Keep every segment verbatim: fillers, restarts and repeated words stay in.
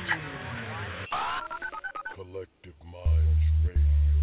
Collective Minds Radio.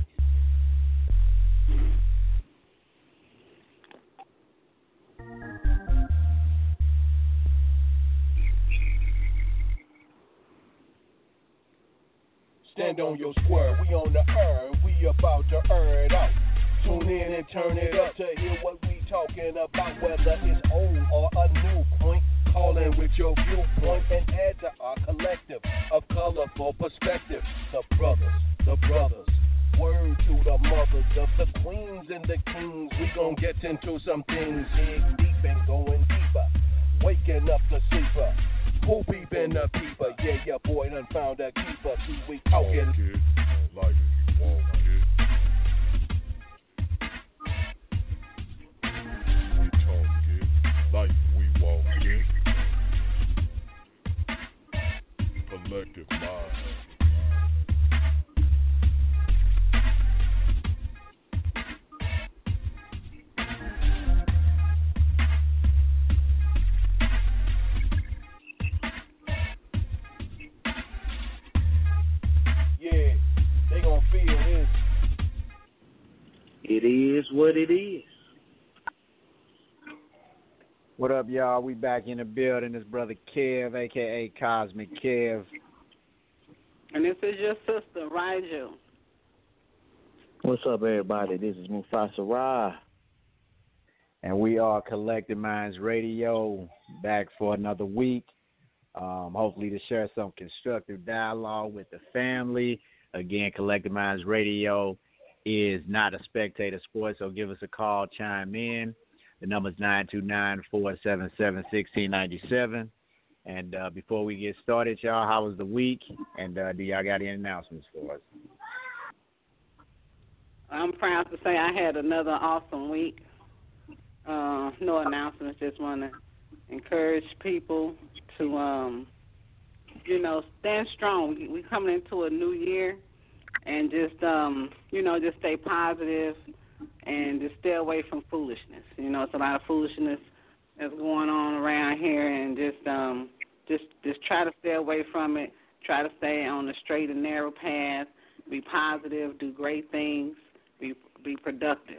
Stand on your square, we on the earth, we about to earn it out. Tune in and turn it up to hear what we talking about, whether it's old or a new point. Call in with your viewpoint and add to our collective of colorful perspective. The brothers, the brothers, word to the mothers of the queens and the kings. We gon' get into some things, dig deep and going deeper. Waking up the sleeper. Who peepin' the peeper? Yeah, your boy done found a keeper. See, we talking. Walk it like you walk it. We talk it like we walk it. Collective mind. It is what it is. What up, y'all? We back in the building. It's Brother Kev, a k a. Cosmic Kev. And this is your sister, Rigel. What's up, everybody? This is Mufasa Ra. And we are Collective Minds Radio, back for another week. Um, hopefully to share some constructive dialogue with the family. Again, Collective Minds Radio is not a spectator sport, so give us a call, chime in. The number is nine two nine, four seven seven, one six nine seven. And uh, before we get started, y'all, how was the week? And uh, do y'all got any announcements for us? I'm proud to say I had another awesome week. Uh, no announcements, just want to encourage people to, um, you know, stand strong. We coming into a new year. And just, um, you know, just stay positive and just stay away from foolishness. You know, it's a lot of foolishness that's going on around here, and just, um, just, just try to stay away from it. Try to stay on the straight and narrow path. Be positive. Do great things. Be, be productive.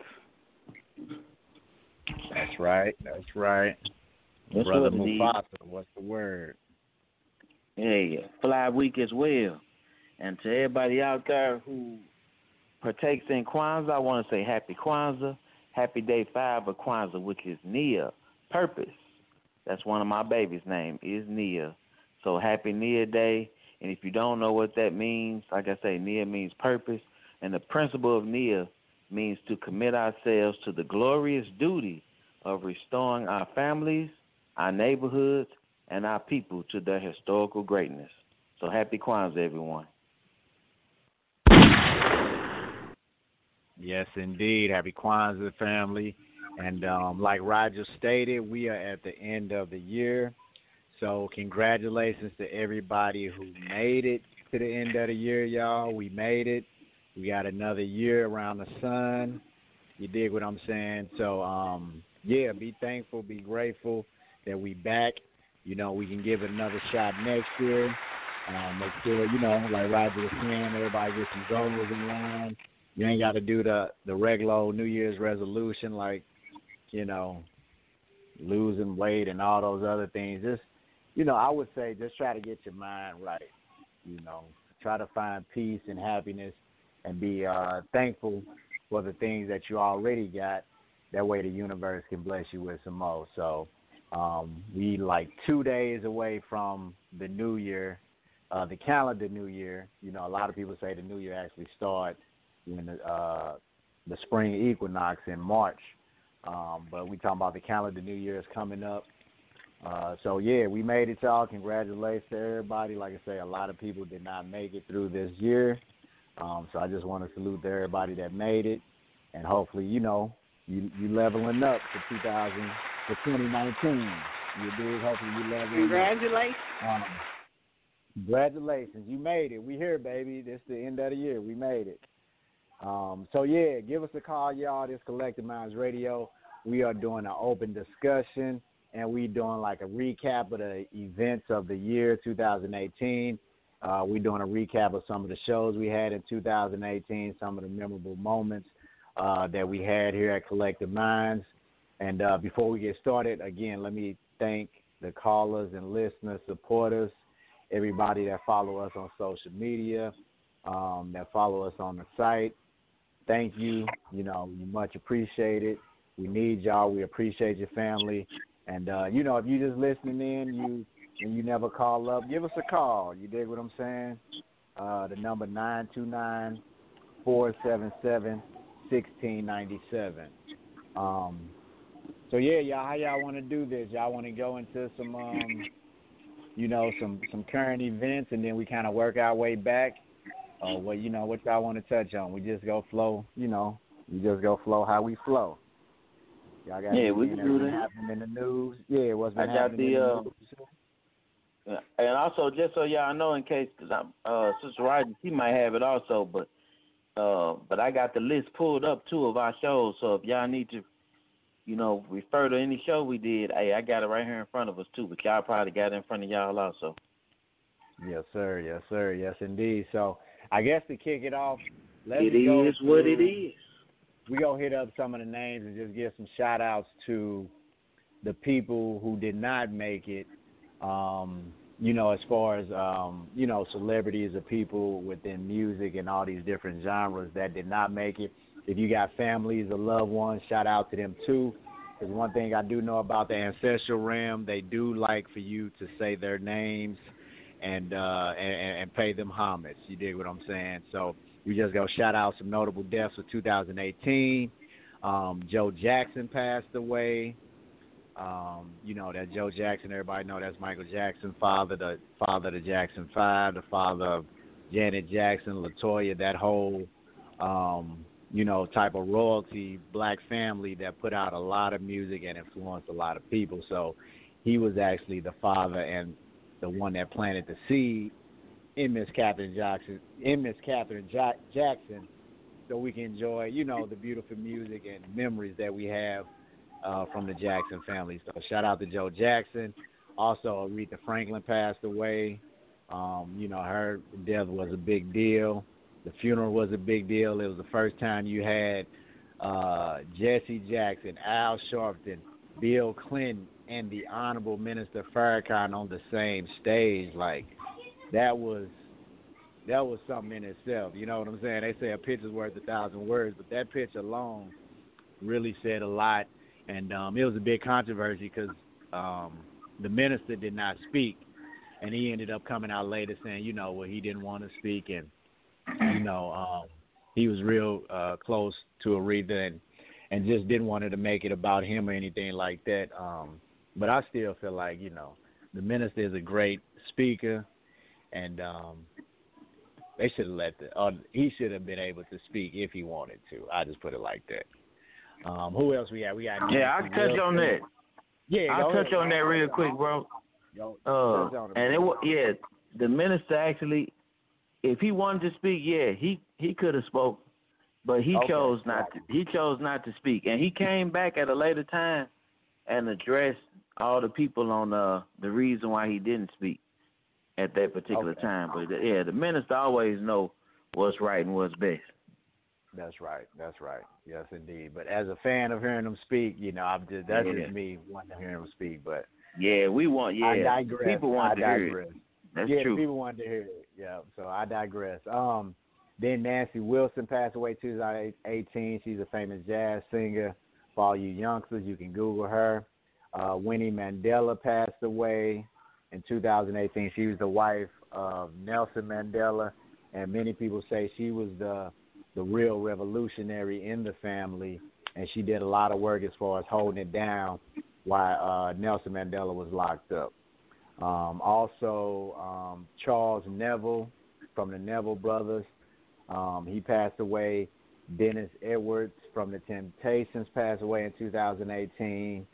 That's right. That's right. That's Brother what it Mufasa, is. what's the word? Hey, fly week as well. And to everybody out there who partakes in Kwanzaa, I want to say happy Kwanzaa, happy day five of Kwanzaa, which is Nia, purpose. That's one of my babies' name is Nia. So happy Nia Day. And if you don't know what that means, like I say, Nia means purpose. And the principle of Nia means to commit ourselves to the glorious duty of restoring our families, our neighborhoods, and our people to their historical greatness. So happy Kwanzaa, everyone. Yes, indeed. Happy Kwanzaa, family. And um, like Roger stated, we are at the end of the year. So congratulations to everybody who made it to the end of the year, y'all. We made it. We got another year around the sun. You dig what I'm saying? So, um, yeah, be thankful, be grateful that we back. You know, we can give it another shot next year. Um, make sure, you know, like Roger was saying, everybody get some goals in line. You ain't got to do the, the regular New Year's resolution like, you know, losing weight and all those other things. Just, you know, I would say just try to get your mind right, you know. Try to find peace and happiness and be uh, thankful for the things that you already got. That way the universe can bless you with some more. So um, we like two days away from the new year, uh, the calendar new year. You know, a lot of people say the new year actually starts when the, uh, the spring equinox in March. Um, but we talking about the calendar new year is coming up. Uh, so, yeah, we made it, y'all. Congratulations to everybody. Like I say, a lot of people did not make it through this year. Um, so I just want to salute to everybody that made it. And hopefully, you know, you you leveling up for two thousand, for twenty nineteen. You did. Hopefully you leveling Congratulations. up. Um, congratulations. You made it. We here, baby. This is the end of the year. We made it. Um, so, yeah, give us a call, y'all. This Collective Minds Radio. We are doing an open discussion, and we doing like a recap of the events of the year two thousand eighteen. Uh, we're doing a recap of some of the shows we had in two thousand eighteen, some of the memorable moments uh, that we had here at Collective Minds. And uh, before we get started, again, let me thank the callers and listeners, supporters, everybody that follow us on social media, um, that follow us on the site. Thank you. You know, we much appreciate it. We need y'all. We appreciate your family. And, uh, you know, if you're just listening in, you and you never call up, give us a call. You dig what I'm saying? Uh, the number nine two nine, four seven seven, one six nine seven. Um, so, yeah, y'all, how y'all want to do this? Y'all want to go into some, um, you know, some, some current events, and then we kind of work our way back? Or, what, you know, what y'all want to touch on? We just go flow, you know, we just go flow how we flow. Y'all got yeah, we anything can do that's that. happening in the news? Yeah, what's been I got happening the, in the uh, news? Yeah, and also, just so y'all know, in case, because I'm uh, Sister Roger, she might have it also, but uh, but I got the list pulled up too of our shows. So if y'all need to, you know, refer to any show we did, hey, I got it right here in front of us too. But y'all probably got it in front of y'all also. Yes, sir. Yes, sir. Yes, indeed. So I guess to kick it off, let It me go is through, what it is. We gonna hit up some of the names and just give some shout outs to the people who did not make it. Um, you know, as far as, um, you know, celebrities or people within music and all these different genres that did not make it. If you got families or loved ones, shout out to them too. Because one thing I do know about the ancestral realm, they do like for you to say their names and, uh, and, and pay them homage. You dig what I'm saying? So we just go shout out some notable deaths of two thousand eighteen. Um, Joe Jackson passed away. Um, you know, that Joe Jackson, everybody know that's Michael Jackson, father, the father of the Jackson Five, the father of Janet Jackson, LaToya, that whole, um, you know, type of royalty, black family that put out a lot of music and influenced a lot of people. So he was actually the father and the one that planted the seed in Miss Catherine Jackson, in Miss Catherine ja- Jackson, so we can enjoy, you know, the beautiful music and memories that we have Uh, from the Jackson family. So shout out to Joe Jackson. Also, Aretha Franklin passed away. Um, you know, her death was a big deal. The funeral was a big deal. It was the first time you had uh, Jesse Jackson, Al Sharpton, Bill Clinton, and the Honorable Minister Farrakhan on the same stage. Like, that was that was something in itself. You know what I'm saying? They say a picture's worth a thousand words, but that picture alone really said a lot. And um, it was a big controversy because um, the minister did not speak, and he ended up coming out later saying, you know, well, he didn't want to speak, and, you know, um, he was real uh, close to Aretha and, and just didn't want it to make it about him or anything like that. Um, but I still feel like, you know, the minister is a great speaker, and um, they should have let the, or he should have been able to speak if he wanted to. I just put it like that. Um, who else we got? We got. Yeah, I can touch on that. Yeah, I'll touch ahead. on that real quick, bro. Yo, Uh, touch on it, and it was yeah, the minister actually, if he wanted to speak, yeah, he he could have spoke, but he Okay, chose not right. to. He chose not to speak, and he came back at a later time and addressed all the people on uh, the reason why he didn't speak at that particular Okay. time. But yeah, the minister always know what's right and what's best. That's right. That's right. Yes, indeed. But as a fan of hearing him speak, you know, I'm just that's Yeah. just me wanting to hear him speak. But Yeah, we want. Yeah, I digress. people want I to digress. hear it. That's yeah, true. people wanted to hear it. Yeah, so I digress. Um, then Nancy Wilson passed away two thousand eighteen. She's a famous jazz singer. For all you youngsters, you can Google her. Uh, Winnie Mandela passed away in two thousand eighteen. She was the wife of Nelson Mandela, and many people say she was the the real revolutionary in the family, and she did a lot of work as far as holding it down while uh, Nelson Mandela was locked up. Um, also, um, Charles Neville from the Neville Brothers, um, he passed away. Dennis Edwards from the Temptations passed away in two thousand eighteen.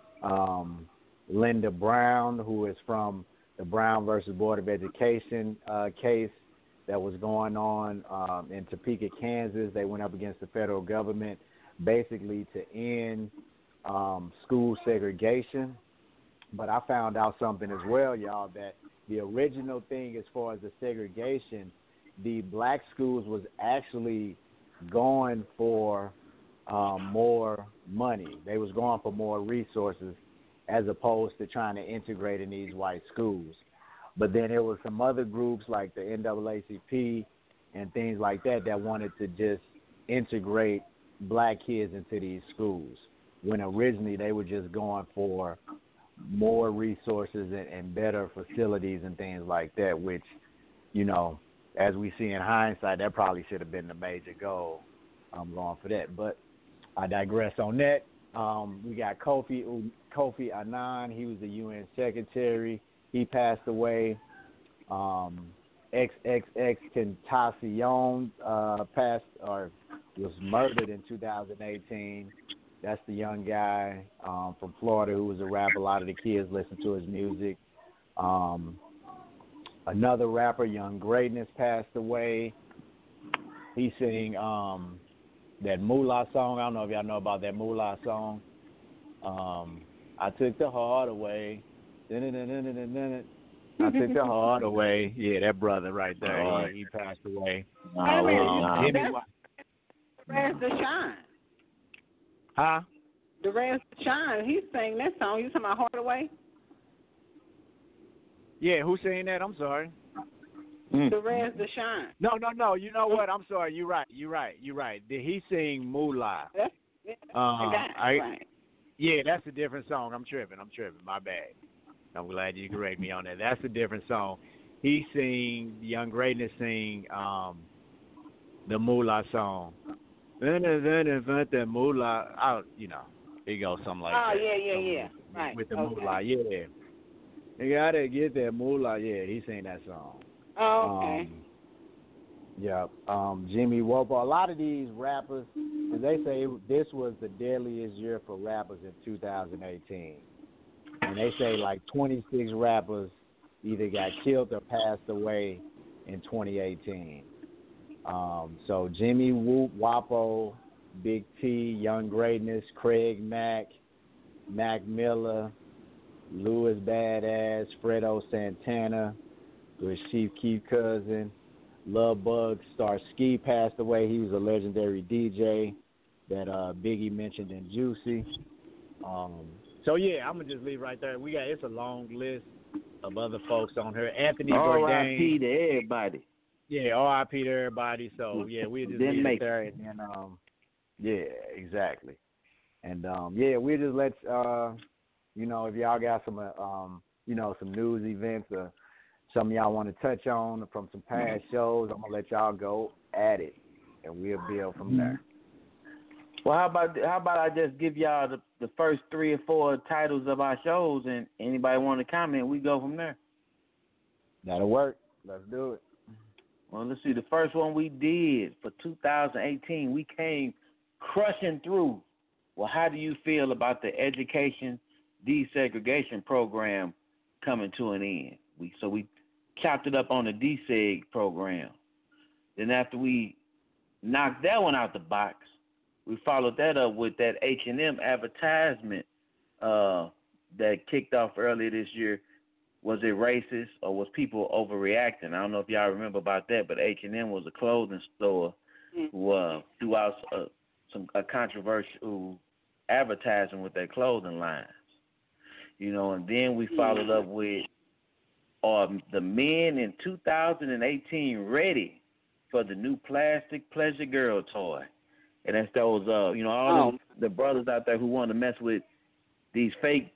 Um, Linda Brown, who is from the Brown versus Board of Education uh, case that was going on um, in Topeka, Kansas. They went up against the federal government basically to end um, school segregation. But I found out something as well, y'all, that the original thing as far as the segregation, the black schools was actually going for um, more money. They was going for more resources as opposed to trying to integrate in these white schools. But then there was some other groups like the N double A C P and things like that that wanted to just integrate black kids into these schools when originally they were just going for more resources and, and better facilities and things like that, which, you know, as we see in hindsight, that probably should have been the major goal. I'm going for that. But I digress on that. Um, we got Kofi Kofi Annan. He was the U N secretary. He passed away. Um, X X X Tentacion uh, passed or was murdered in two thousand eighteen. That's the young guy um, from Florida who was a rapper. A lot of the kids listen to his music. Um, another rapper, Young Greatness, passed away. He sang um, that Moolah song. I don't know if y'all know about that Moolah song. Um, I took the heart away. I took the heart away. Yeah, that brother right there. Oh. He, he passed away. Oh, Um, no. Jimmy, Where's the shine? huh? The Rest Shine, he sang that song. You talking about Hardaway? Yeah, who sang that? I'm sorry. Mm. The Rest the Shine. No, no, no. You know what? I'm sorry. You're right. You're right. You're right. Did he sing Moolah? That's, that's Um, the guy, I, right. Yeah, that's a different song. I'm tripping. I'm tripping. My bad. I'm glad you correct me on that. That's a different song. He sing, Young Greatness sing um, the Moolah song. The Moolah, I, you know, it goes something like Oh, that. yeah, yeah, Something yeah. With, Right. with the Okay. Moolah, yeah. You gotta get that Moolah, yeah. He sang that song. Oh, okay. Um, yeah, um, Jimmy Wopo. A lot of these rappers, as they say, this was the deadliest year for rappers in two thousand eighteen. And they say like twenty-six rappers either got killed or passed away in twenty eighteen. Um, so Jimmy Whoop, Wapo, Big T, Young Greatness, Craig Mack, Mac Miller, Louis Badass, Fredo Santana, with Chief Keef Cousin, Love Bug, Starsky passed away. He was a legendary D J that uh, Biggie mentioned in Juicy. Um, so yeah, I'm gonna just leave right there. We got it's a long list of other folks on here. Anthony R I P Bourdain. to everybody. Yeah, R I P to everybody. So yeah, we just Didn't leave make it there, and then um, yeah, exactly. And um, yeah, we just let uh, you know, if y'all got some uh, um, you know, some news events or something y'all want to touch on from some past shows, I'm gonna let y'all go at it, and we'll build from there. Well, how about how about I just give y'all the, the first three or four titles of our shows, and anybody want to comment, we go from there. That'll work. Let's do it. Well, let's see. The first one we did for two thousand eighteen, we came crushing through. Well, how do you feel about the education desegregation program coming to an end? We so we chopped it up on the deseg program. Then after we knocked that one out the box, we followed that up with that H and M advertisement uh, that kicked off earlier this year. Was it racist or was people overreacting? I don't know if y'all remember about that, but H and M was a clothing store who uh, threw out uh, some a controversial advertising with their clothing lines. You know, and then we followed up with are the men in two thousand eighteen ready for the new plastic pleasure girl toy? And that's those, uh, you know, all Oh. them, the brothers out there who want to mess with these fake,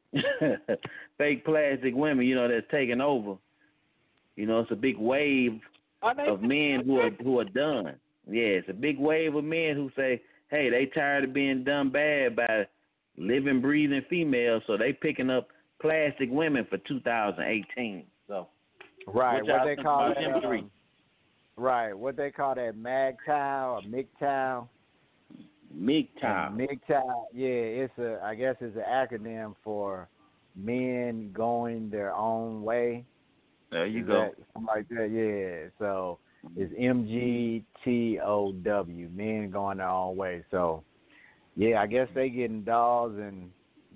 fake plastic women, you know, that's taking over. You know, it's a big wave Are they of men who are who are done. Yeah, it's a big wave of men who say, hey, they tired of being done bad by living, breathing females, so they picking up plastic women for two thousand eighteen. So, Right, what what y'all they think call about that? them three? Um, right, what they call that MAGTOW or MGTOW. M G T O W. MGTOW, yeah, it's a. I guess it's an acronym for men going their own way. There you Is go. that something like that? Yeah. So it's M G T O W, men going their own way. So yeah, I guess they getting dolls and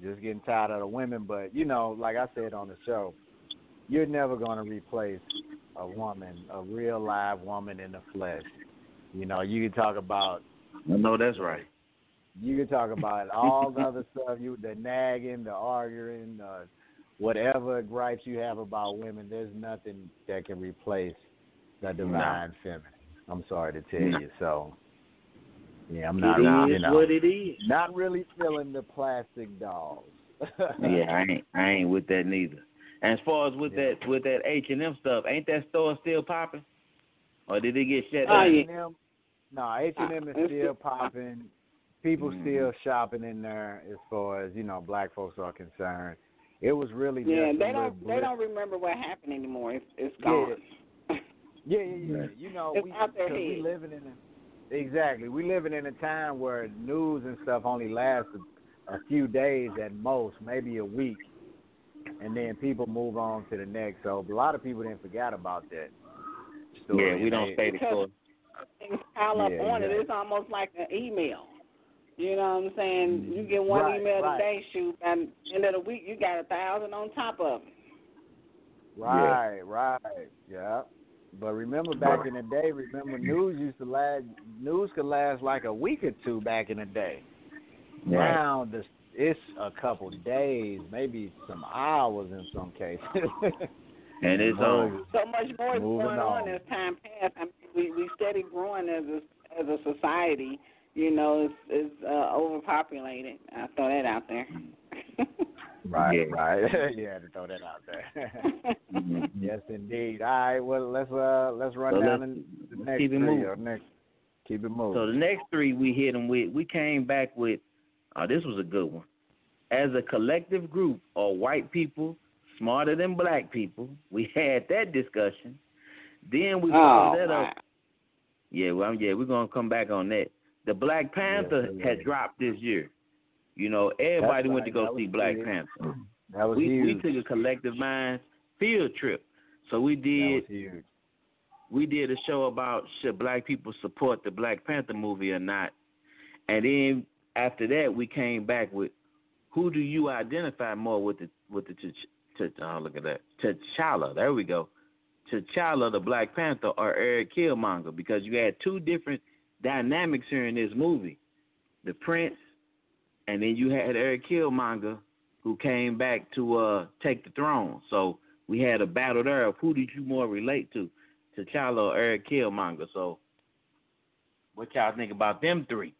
just getting tired of the women. But, you know, like I said on the show, you're never going to replace a woman, a real live woman in the flesh. You know, you can talk about. I know that's right. You can talk about all the other stuff, you the nagging, the arguing, uh, whatever gripes you have about women. There's nothing that can replace the divine no. feminine. I'm sorry to tell no. you. So, yeah, I'm not. It you is know, what it is. Not really feeling the plastic dolls. yeah, I ain't. I ain't with that neither. And as far as with yeah. that with that H and M stuff, ain't that store still popping, or did it get shut down? H and M, no, H and M is still popping. People mm-hmm. still shopping in there as far as, you know, black folks are concerned. It was really yeah. Just they don't they don't remember what happened anymore. It's it's gone. Yeah, yeah, yeah. yeah. You know, it's we out their head. we living in a, exactly. We living in a time where news and stuff only lasts a, a few days at most, maybe a week, and then people move on to the next. So a lot of people didn't forget about that story. Yeah, we don't stay the course. Things pile up yeah, on yeah. it. It's almost like an email. You know what I'm saying? You get one right, email right. today, shoot, and end of the week you got a thousand on top of it. Right, yeah. right, yeah. But remember back in the day, remember news used to last. News could last like a week or two back in the day. Right. Now this, it's a couple days, maybe some hours in some cases. And it's on. So much more is going on. on as time passes. I mean, we we steady growing as a as a society. You know, it's, it's uh, overpopulated. I'll throw that out there. right, yeah. right. yeah, to throw that out there. Yes, indeed. All right, well, let's uh, let's run so down let's, the, the let's next keep it three. moving. Or next, keep it moving. So the next three we hit them with, we came back with, oh, this was a good one. As a collective group of white people smarter than black people, we had that discussion. Then we followed oh, that wow. up. Yeah, well, yeah, we're going to come back on that. The Black Panther yes, had dropped this year. You know, everybody That's went right. to go that see Black huge. Panther. That was we, huge. We took a collective mind field trip. So we did. That was huge. We did a show about should black people support the Black Panther movie or not. And then after that, we came back with who do you identify more with the with the ch- ch- oh, look at that T'Challa. There we go. T'Challa, the Black Panther, or Eric Killmonger, because you had two different dynamics here in this movie. The Prince, and then you had Eric Killmonger, who came back to uh, take the throne. So we had a battle there of who did you more relate to, T'Challa or Eric Killmonger. So what y'all think about them three?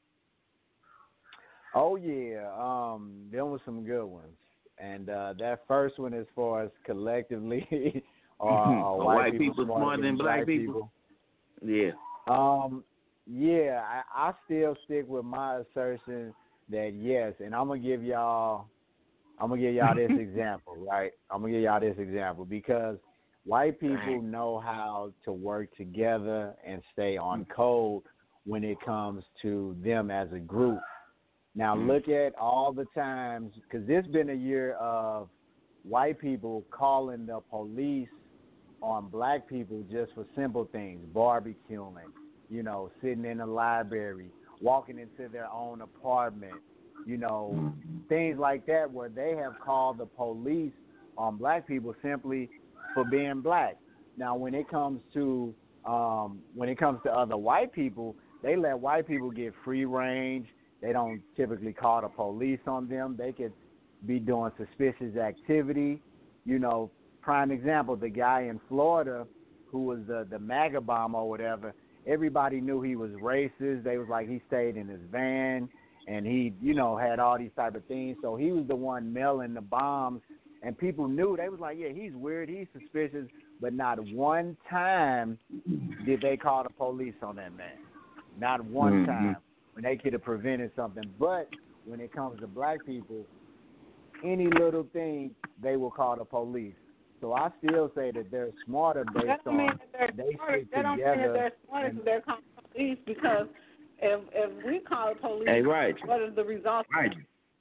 Oh, yeah. Um, them were some good ones. And uh, that first one, as far as collectively, or, or white, white people, people smarter than black people. people. Yeah. Um. Yeah, I, I still stick with my assertion that yes, and I'm gonna give y'all, I'm gonna give y'all this example, right? I'm gonna give y'all this example because white people know how to work together and stay on code when it comes to them as a group. Now look at all the times, because this been a year of white people calling the police on black people just for simple things, barbecuing, you know, sitting in a library, walking into their own apartment, you know, things like that where they have called the police on black people simply for being black. Now, when it comes to um, when it comes to other white people, they let white people get free range. They don't typically call the police on them. They could be doing suspicious activity. You know, prime example, the guy in Florida who was the, the MAGA bomb or whatever, everybody knew he was racist. They was like he stayed in his van and he, you know, had all these type of things. So he was the one mailing the bombs, and people knew. They was like, yeah, he's weird, he's suspicious, but not one time did they call the police on that man. Not one mm-hmm. time when they could have prevented something. But when it comes to black people, any little thing, they will call the police. So I still say that they're smarter based that don't on mean that they're they smarter. stick That don't together. mean that they're smarter because they're calling the police, because if if we call the police, hey, right. what is the result? Right.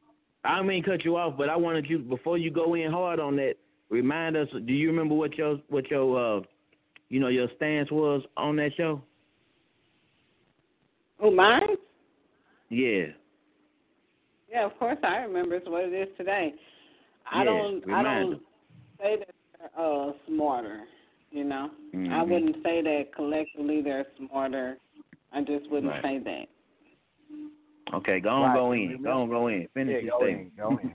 I don't mean cut you off, but I wanted you, before you go in hard on that, remind us, do you remember what your, what your uh, you know, your stance was on that show? Oh, mine? Yeah. Yeah, of course I remember. It's what it is today. I Yeah, don't. I remind don't say that they're uh, smarter. You know, mm-hmm. I wouldn't say that collectively they're smarter. I just wouldn't right. say that. Okay, go on, right. go in. Go on, go in. Finish yeah, your go statement. in, go in.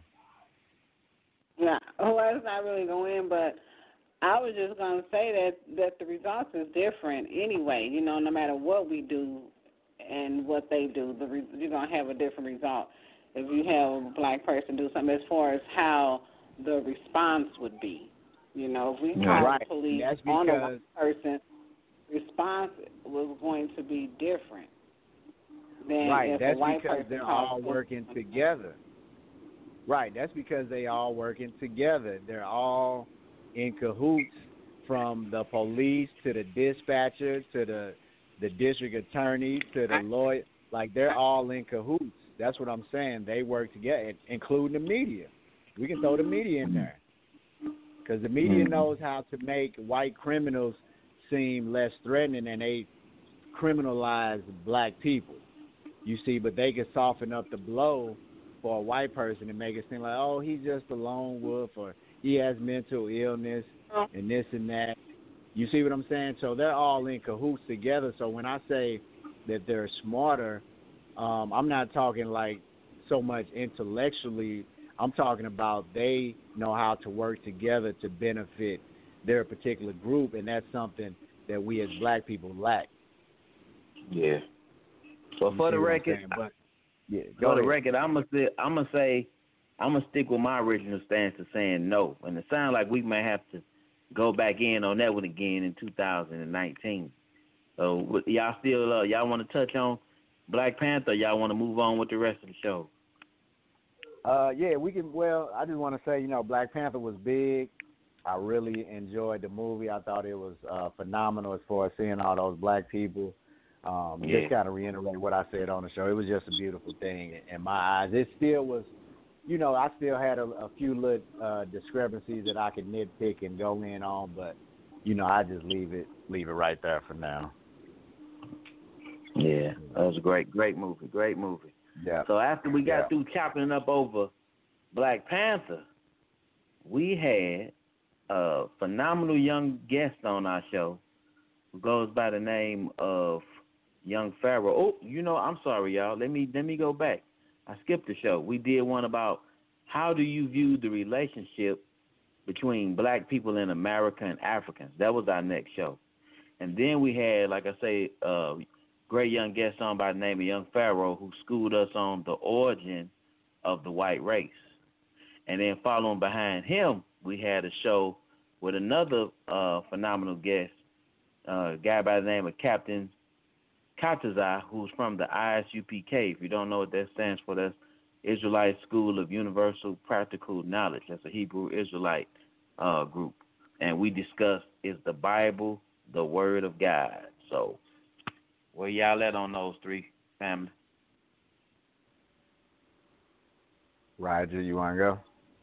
Yeah, well, it's not really going in, but I was just going to say that, that the results is different anyway. You know, no matter what we do and what they do, the re- you're going to have a different result if you have a black person do something as far as how the response would be. You know, if we call right. the police That's on a because, white person, response was going to be different than right. if That's a white because person they're called all the police. working together. Right. That's because they all working together. They're all in cahoots, from the police to the dispatcher to the the district attorney to the lawyer. Like, they're all in cahoots. That's what I'm saying. They work together, including the media. We can throw the media in there because the media Mm-hmm. knows how to make white criminals seem less threatening, and they criminalize black people. You see, but they can soften up the blow for a white person and make it seem like, oh, he's just a lone wolf, or he has mental illness and this and that. You see what I'm saying? So they're all in cahoots together. So when I say that they're smarter, um, I'm not talking like so much intellectually. I'm talking about they know how to work together to benefit their particular group, and that's something that we as black people lack. Yeah. So You for see the what I'm record, saying? But yeah, for go the ahead. record, I'm gonna say, I'm gonna say, I'm gonna stick with my original stance of saying no, and it sounds like we may have to go back in on that one again in two thousand nineteen. So what- y'all still, uh, y'all want to touch on Black Panther? Or y'all want to move on with the rest of the show? Uh, yeah, we can. Well, I just want to say, you know, Black Panther was big. I really enjoyed the movie. I thought it was uh, phenomenal as far as seeing all those black people. Um, Yeah. Just kind of reiterate what I said on the show. It was just a beautiful thing in my eyes. It still was, you know, I still had a, a few little uh, discrepancies that I could nitpick and go in on, but you know, I just leave it leave it right there for now. Yeah, that was a great, great movie, great movie. Yeah. So after we got Yeah. through chopping it up over Black Panther, we had a phenomenal young guest on our show who goes by the name of Young Pharaoh. Oh, you know, I'm sorry, y'all. Let me let me go back. I skipped the show. We did one about how do you view the relationship between black people in America and Africans. That was our next show. And then we had, like I say, uh, great young guest on by the name of Young Pharaoh, who schooled us on the origin of the white race. And then following behind him, we had a show with another uh, phenomenal guest, uh, a guy by the name of Captain Katazai, who's from the I S U P K. If you don't know what that stands for, that's Israelite School of Universal Practical Knowledge. That's a Hebrew Israelite uh, group. And we discussed, is the Bible the Word of God? So where y'all at on those three, family? Roger, you want to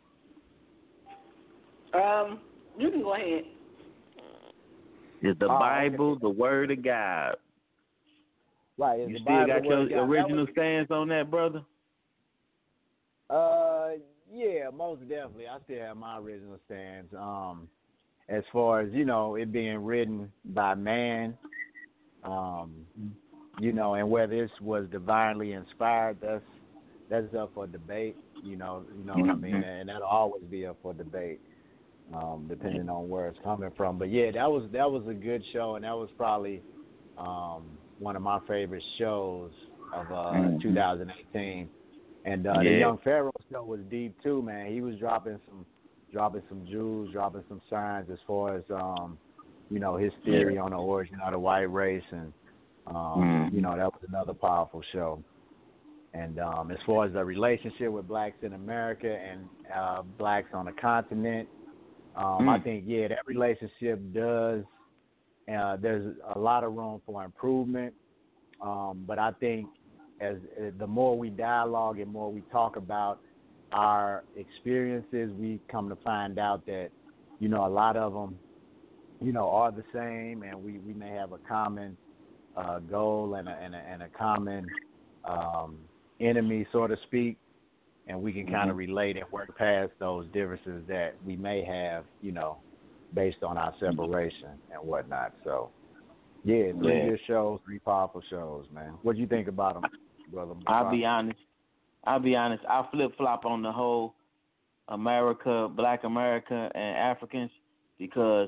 go? Um, you can go ahead. Is the Oh, Bible okay. the Word of God? Right. Is You the still Bible got the word your of God? original That stance on that, brother? was, uh, yeah, most definitely. I still have my original stance. Um, as far as, you know, it being written by man, um, you know, and whether this was divinely inspired, that's that's up for debate. You know, you know what I mean, and that'll always be up for debate, um, depending on where it's coming from. But yeah, that was that was a good show, and that was probably um, one of my favorite shows of uh, Mm-hmm. two thousand eighteen. And uh, Yeah. the Young Pharaoh show was deep too, man. He was dropping some, dropping some jewels, dropping some signs as far as, um, you know, his theory Yeah. on the origin of the white race, and um, Mm-hmm. you know, that was another powerful show. And um, as far as the relationship with blacks in America and uh, blacks on the continent, um, Mm. I think yeah, that relationship does. Uh, there's a lot of room for improvement, um, but I think as, as the more we dialogue and more we talk about our experiences, we come to find out that, you know, a lot of them, you know, are the same, and we, we may have a common uh, goal and a, and a, and a common um, enemy, so to speak. and we can Mm-hmm. kind of relate and work past those differences that we may have, you know, based on our separation and whatnot. So, yeah, three Yeah. good shows, three powerful shows, man. What do you think about them, brother? I'll be honest. I'll be honest. I flip flop on the whole America, Black America, and Africans because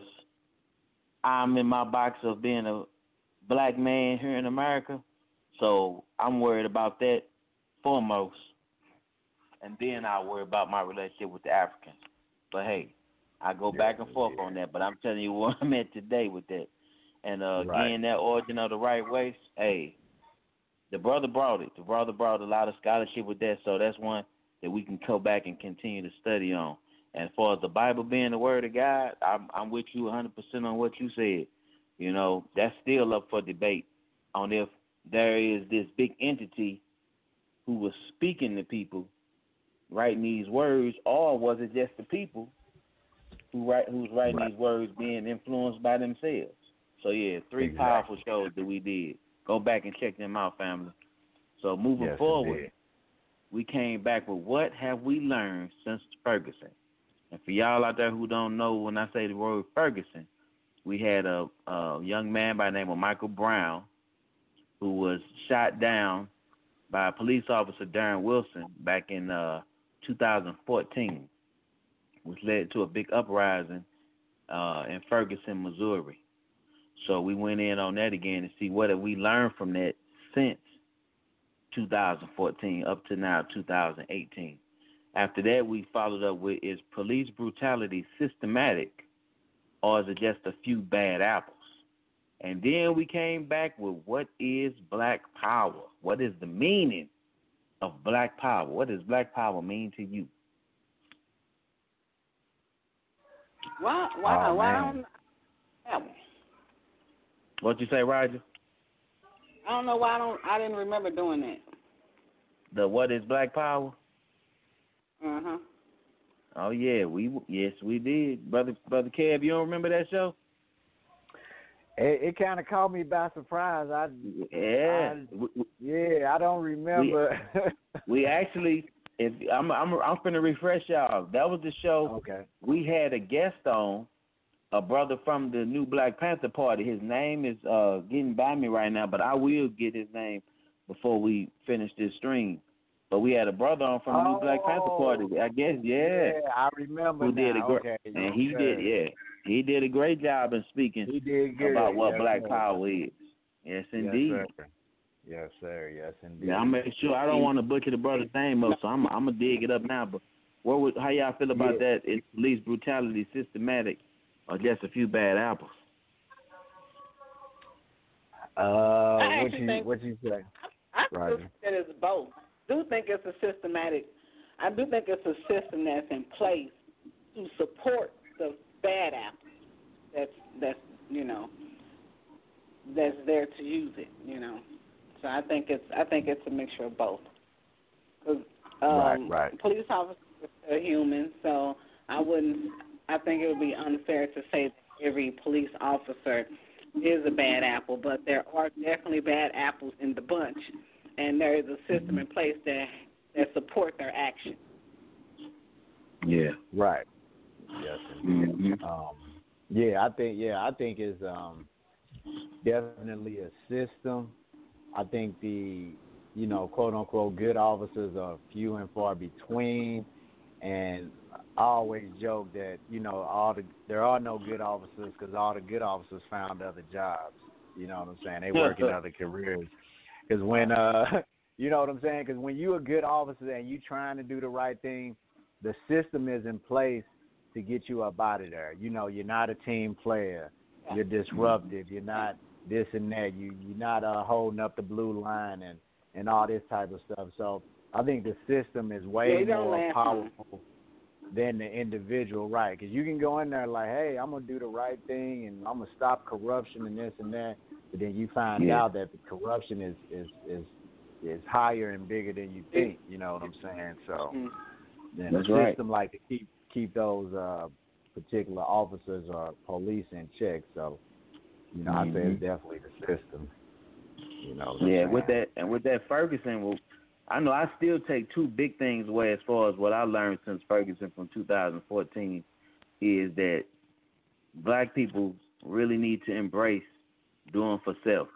I'm in my box of being a black man here in America, so I'm worried about that foremost, and then I'll worry about my relationship with the Africans. But hey, I go Yeah, back and forth yeah. on that, but I'm telling you what I'm at today with that. And uh, Right. again, that origin of the right way, hey, the brother brought it. The brother brought a lot of scholarship with that, so that's one that we can go back and continue to study on. And as far as the Bible being the word of God, I'm, I'm with you one hundred percent on what you said. You know, that's still up for debate on if there is this big entity who was speaking to people, writing these words, or was it just the people who write who's writing Right. these words being influenced by themselves? So yeah, three Exactly. powerful shows that we did. Go back and check them out, family. So moving Yes, forward, indeed. we came back with what have we learned since Ferguson? And for y'all out there who don't know, when I say the word Ferguson, we had a, a young man by the name of Michael Brown who was shot down by police officer Darren Wilson back in uh, two thousand fourteen, which led to a big uprising uh, in Ferguson, Missouri. So we went in on that again to see what have we learned from that since two thousand fourteen up to now two thousand eighteen. After that, we followed up with, is police brutality systematic, or is it just a few bad apples? And then we came back with, what is black power? What is the meaning of black power? What does black power mean to you? Why? Why? Oh, why man. don't that one? What you say, Roger? I don't know why I don't. I didn't remember doing that. The what is black power? Uh huh. Oh yeah, we yes we did, brother. Brother Kev, you don't remember that show? It, it kind of caught me by surprise. I, Yeah, I, we, we- yeah, I don't remember. we actually, if I'm I'm I'm finna refresh y'all. That was the show. Okay. We had a guest on, a brother from the new Black Panther Party. His name is uh getting by me right now, but I will get his name before we finish this stream. But we had a brother on from the new Black Panther Party. I guess, yeah. Yeah, I remember Who now. did a great, Okay. and he yes, did, sir. yeah, he did a great job in speaking He did good. about what yes, black sir. power is. Yes, indeed. Yes, sir. Yes, sir. Yes, indeed. Yeah, I'm making sure I don't want to butcher the brother's name up, so I'm I'm gonna dig it up now. But what would, how y'all feel about Yeah. that? Is police brutality systematic, or just a few bad apples? Uh, I what actually you think- what you say? I Roger. think that it's both. I do think it's a systematic. I do think it's a system that's in place to support the bad apples. That's that's you know that's there to use it. You know, so I think it's I think it's a mixture of both. 'Cause, um, Right, right. police officers are human, so I wouldn't. I think it would be unfair to say that every police officer is a bad apple, but there are definitely bad apples in the bunch, and there is a system in place that that support their action. Yeah. Right. Yes, indeed. Mm-hmm. Um, yeah, I think yeah, I think it's um, definitely a system. I think the you know quote unquote good officers are few and far between, and I always joke that you know all the there are no good officers because all the good officers found other jobs. You know what I'm saying? They work in other careers. Because when uh, you know what I'm saying? Because when you're a good officer and you trying to do the right thing, the system is in place to get you up out of there. You know, you're not a team player. You're disruptive. You're not this and that. You you're not uh, holding up the blue line and, and all this type of stuff. So I think the system is way Yeah, don't more laugh powerful than the individual, right? Because you can go in there like, hey, I'm gonna do the right thing and I'm gonna stop corruption and this and that. But then you find Yeah. out that the corruption is is is is higher and bigger than you think. You know what I'm saying? So. Mm. And That's the right. system like to keep keep those uh, particular officers or police in check. So, you know, Mm-hmm. I say it's definitely the system. You know. what I'm Yeah, saying? with that and with that Ferguson, well, I know I still take two big things away as far as what I learned since Ferguson from two thousand fourteen is that black people really need to embrace doing for self.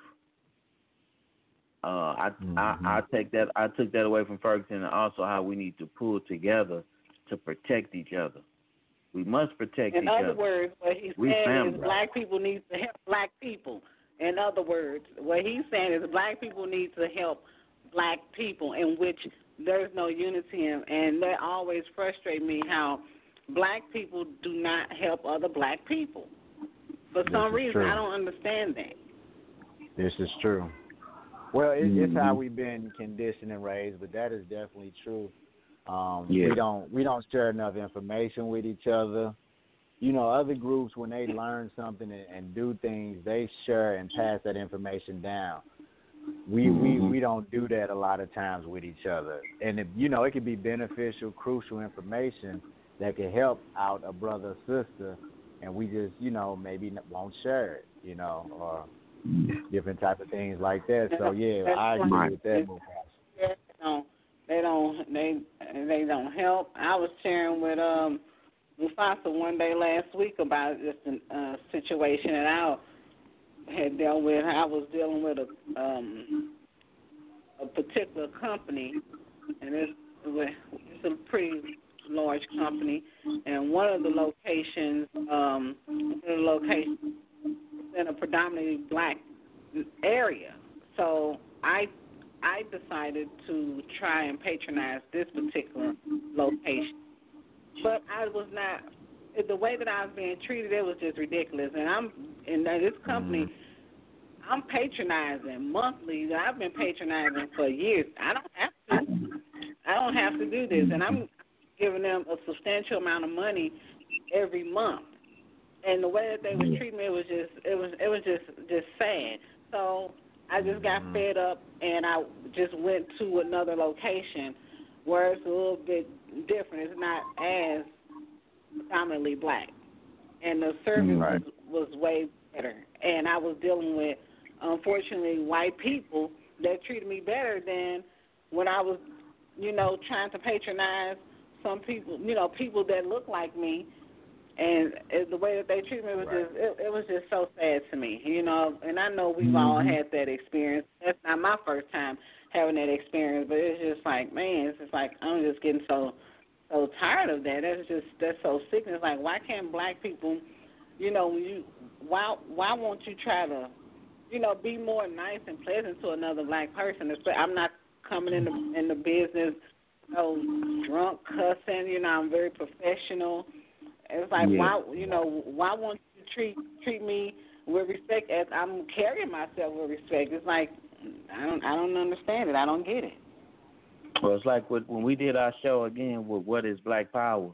Uh, I, mm-hmm. I I take that I took that away from Ferguson, and also how we need to pull together to protect each other. We must protect In each other other. words, what he's we saying family. is black people need to help black people. In other words, what he's saying is black people need to help black people, in which there's no unity in. And that always frustrates me how black people do not help other black people. For this some reason, true. I don't understand that. This is true. Well, it, mm-hmm. it's how we've been conditioned and raised, but that is definitely true. Um, yeah. We don't we don't share enough information with each other. You know, other groups, when they learn something and, and do things, they share and pass that information down. We, mm-hmm. we we don't do that a lot of times with each other. And, if, you know, it could be beneficial, crucial information that could help out a brother or sister, and we just, you know, maybe won't share it, you know, or different type of things like that. So, yeah, I agree with that. They don't, they don't, they, they don't help. I was sharing with um, Mufasa one day last week about just a uh, situation that I had dealt with. I was dealing with a um, a particular company, and it's, it's a pretty large company, and one of the locations, um, one of the locations in a predominantly black area. So I I decided to try and patronize this particular location. But I was not, the way that I was being treated, it was just ridiculous. And I'm in this company, I'm patronizing monthly. I've been patronizing for years. I don't have to. I don't have to do this. And I'm giving them a substantial amount of money every month. And the way that they were treating me, it was just, it was, it was just, just sad. So I just got mm-hmm. fed up, and I just went to another location where it's a little bit different. It's not as predominantly black, and the service right. was, was way better. And I was dealing with, unfortunately, white people that treated me better than when I was, you know, trying to patronize some people, you know, people that look like me. And it, the way that they treat me was right. just, it, it was just so sad to me, you know. And I know we've mm-hmm. all had that experience. That's not my first time having that experience, but it's just like, man, it's just like I'm just getting so, so tired of that. That's just, that's so sick. It's like, why can't black people, you know, you, why, why won't you try to, you know, be more nice and pleasant to another black person? I'm not coming in the in the business, you know, drunk, cussing. You know, I'm very professional. It's like, yeah. why, you know, why won't you treat treat me with respect as I'm carrying myself with respect? It's like, I don't, I don't understand it. I don't get it. Well, it's like when we did our show again with What is Black Power,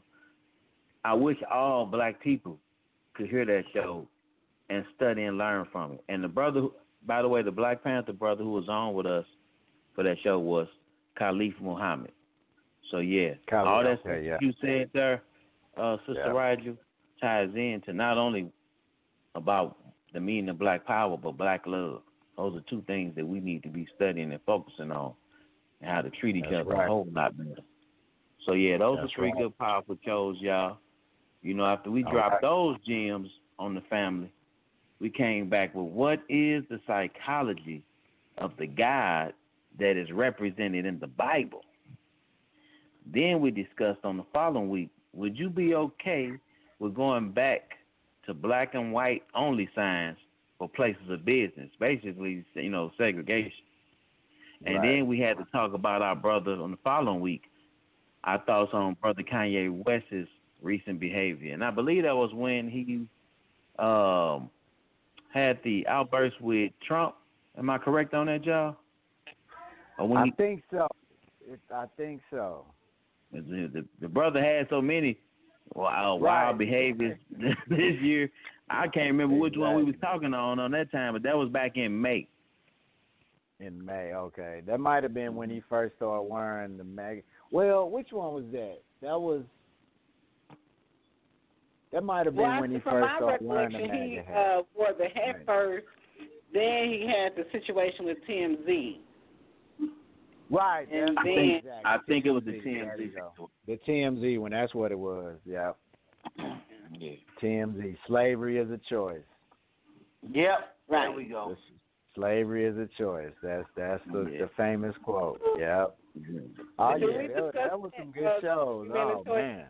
I wish all black people could hear that show and study and learn from it. And the brother, who, by the way, the Black Panther brother who was on with us for that show was Khalif Muhammad. So, yeah, Khalif, all that okay, yeah. you said there, Uh, Sister yeah. Raju, ties into not only about the meaning of black power, but black love. Those are two things that we need to be studying and focusing on, and how to treat each That's other right. a whole lot better. So, yeah, those That's are three right. good, powerful shows, y'all. You know, after we All dropped right. those gems on the family, we came back with what is the psychology of the God that is represented in the Bible. Then we discussed on the following week, would you be okay with going back to black and white only signs for places of business? Basically, you know, segregation. And right. then we had to talk about our brother on the following week. Our thoughts on Brother Kanye West's recent behavior. And I believe that was when he um, had the outburst with Trump. Am I correct on that, y'all? Or when I he, think so. It, I think so. The, the, the brother had so many wild, right. wild behaviors this year. I can't remember which exactly. one we was talking on on that time, but that was back in May. In May, okay. That might have been when he first started wearing the mag. Well, which one was that? That was. That might have been well, when he from first my started wearing the recollection, MAGA he hat. uh, wore the hat right. first. Then he had the situation with T M Z. Right. And That's then, I think exactly. I think it was the There T M you Z. go. The T M Z one. That's what it was. Yeah. Yeah. T M Z. Slavery is a choice. Yep. right. There we go. The- Slavery is a choice. That's that's the, Yeah. the famous quote. Yep. Mhm. Oh Did yeah, we that, was- discuss that was some that, good uh, shows. being a Oh choice? man.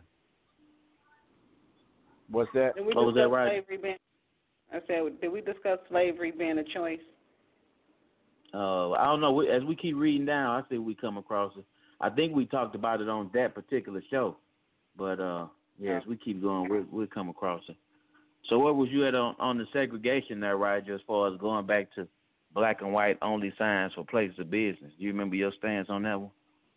What's that? Did we Oh, was that discuss right? slavery being? I said, did we discuss slavery being a choice? Uh, I don't know. We- As we keep reading down, I see we come across it. I think we talked about it on that particular show, but uh, yeah, as we keep going, we'll, we'll come across it. So, what was you at on, on the segregation there, Roger? As far as going back to black and white only signs for places of business, do you remember your stance on that one?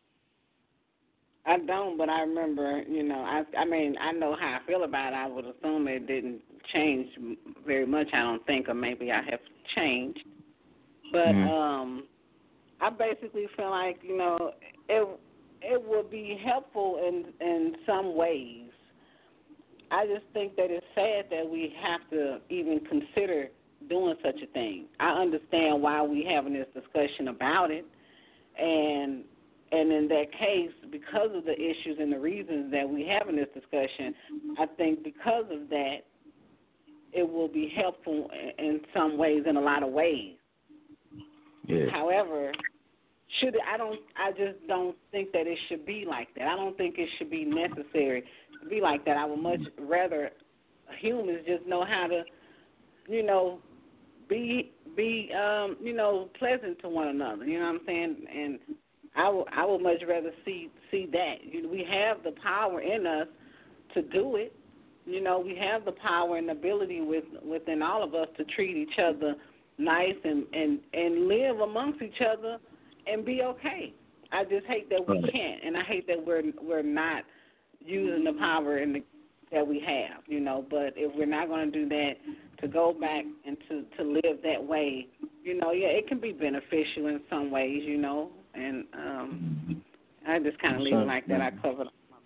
I don't, but I remember, you know, I I mean, I know how I feel about it. I would assume it didn't change m- very much, I don't think, or maybe I have changed. But Mhm. um, I basically feel like, you know, it it would be helpful in in some ways. I just think that it's sad that we have to even consider doing such a thing. I understand why we having this discussion about it, and and in that case, because of the issues and the reasons that we having this discussion, I think because of that, it will be helpful in in some ways, in a lot of ways. Yeah. However, should it, I don't I just don't think that it should be like that. I don't think it should be necessary to be like that. I would much rather humans just know how to, you know, be be um, you know, pleasant to one another. You know what I'm saying? And I would I would much rather see see that. You know, we have the power in us to do it. You know, we have the power and ability with within all of us to treat each other nice and, and, and live amongst each other and be okay. I just hate that we Right. can't, and I hate that we're we're not using the power in the, that we have, you know. But if we're not going to do that, to go back and to, to live that way, you know, yeah, it can be beneficial in some ways, you know. And um, I just kind of leave it like that. I covered.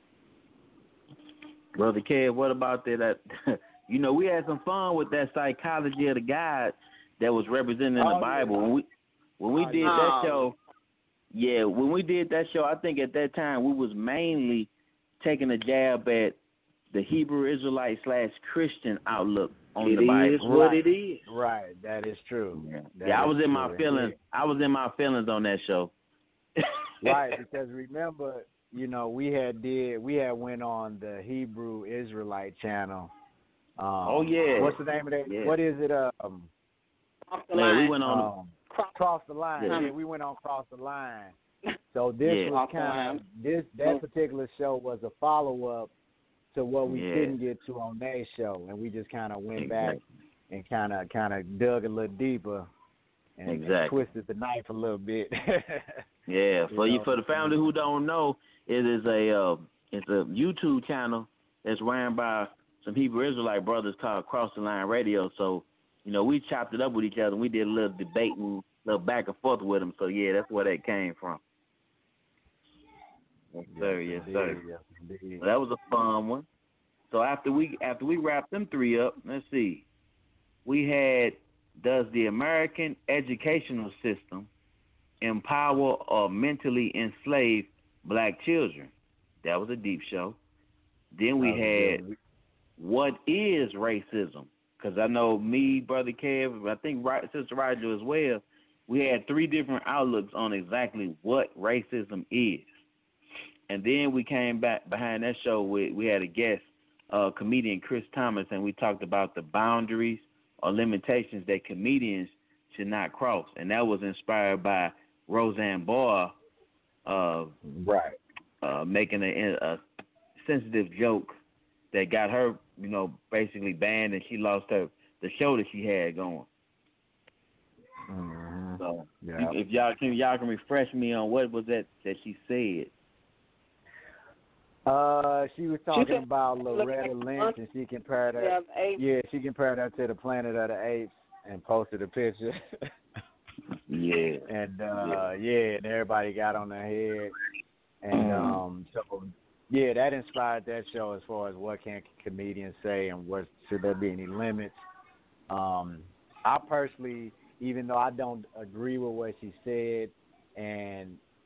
Brother Kev, what about that? Uh, you know, we had some fun with that psychology of the God that was represented in Oh, the Bible. yeah. When we when we Oh, did yeah. that show, yeah, when we did that show, I think at that time we was mainly taking a jab at the Hebrew Israelite slash Christian outlook on It the Bible. is what it is. Right, that is true. Yeah, That yeah I is was in my true. feelings. I was in my feelings on that show. Right, because remember, you know, we had did we had went on the Hebrew Israelite channel. Um, Oh, yeah. What's the name of that? Yeah. What is it? Um, Off the Man, line. we went on. um Cross. Cross the Line. Yeah. Yeah, we went on Cross the Line. So this Yeah. was Off the kind line. of this that particular show was a follow up to what we Yeah. couldn't get to on their show, and we just kind of went Exactly. back and kind of kind of dug a little deeper and, Exactly. and twisted the knife a little bit. Yeah, for you, know, for the family who don't know, it is a uh, it's a YouTube channel that's ran by some Hebrew Israelite brothers called Cross the Line Radio. So, you know, we chopped it up with each other and we did a little debating, a little back and forth with them. So yeah, that's where that came from. Yes, sir. Yes, sir. Yes, indeed. So that was a fun one. So after we after we wrapped them three up, let's see, we had does the American educational system empower or mentally enslave black children? That was a deep show. Then we That was had good. what is racism? Because I know me, Brother Kev, I think Ro- Sister Roger as well, we had three different outlooks on exactly what racism is. And then we came back behind that show, with, we had a guest, uh, comedian Chris Thomas, and we talked about the boundaries or limitations that comedians should not cross. And that was inspired by Roseanne Barr uh, Right. uh, making a, a sensitive joke that got her, you know, basically banned, and she lost her the show that she had going. Mm-hmm. So Yeah. if y'all can y'all can refresh me on what was that that she said. Uh, she was talking said- about Loretta Lynch, and she compared Yeah, her. eight. Yeah, she compared her to the Planet of the Apes, and posted a picture. Yeah. and uh, yeah, and everybody got on their head. And um, so yeah, that inspired that show as far as what can comedians say and what should there be any limits. Um, I personally, even though I don't agree with what she said, and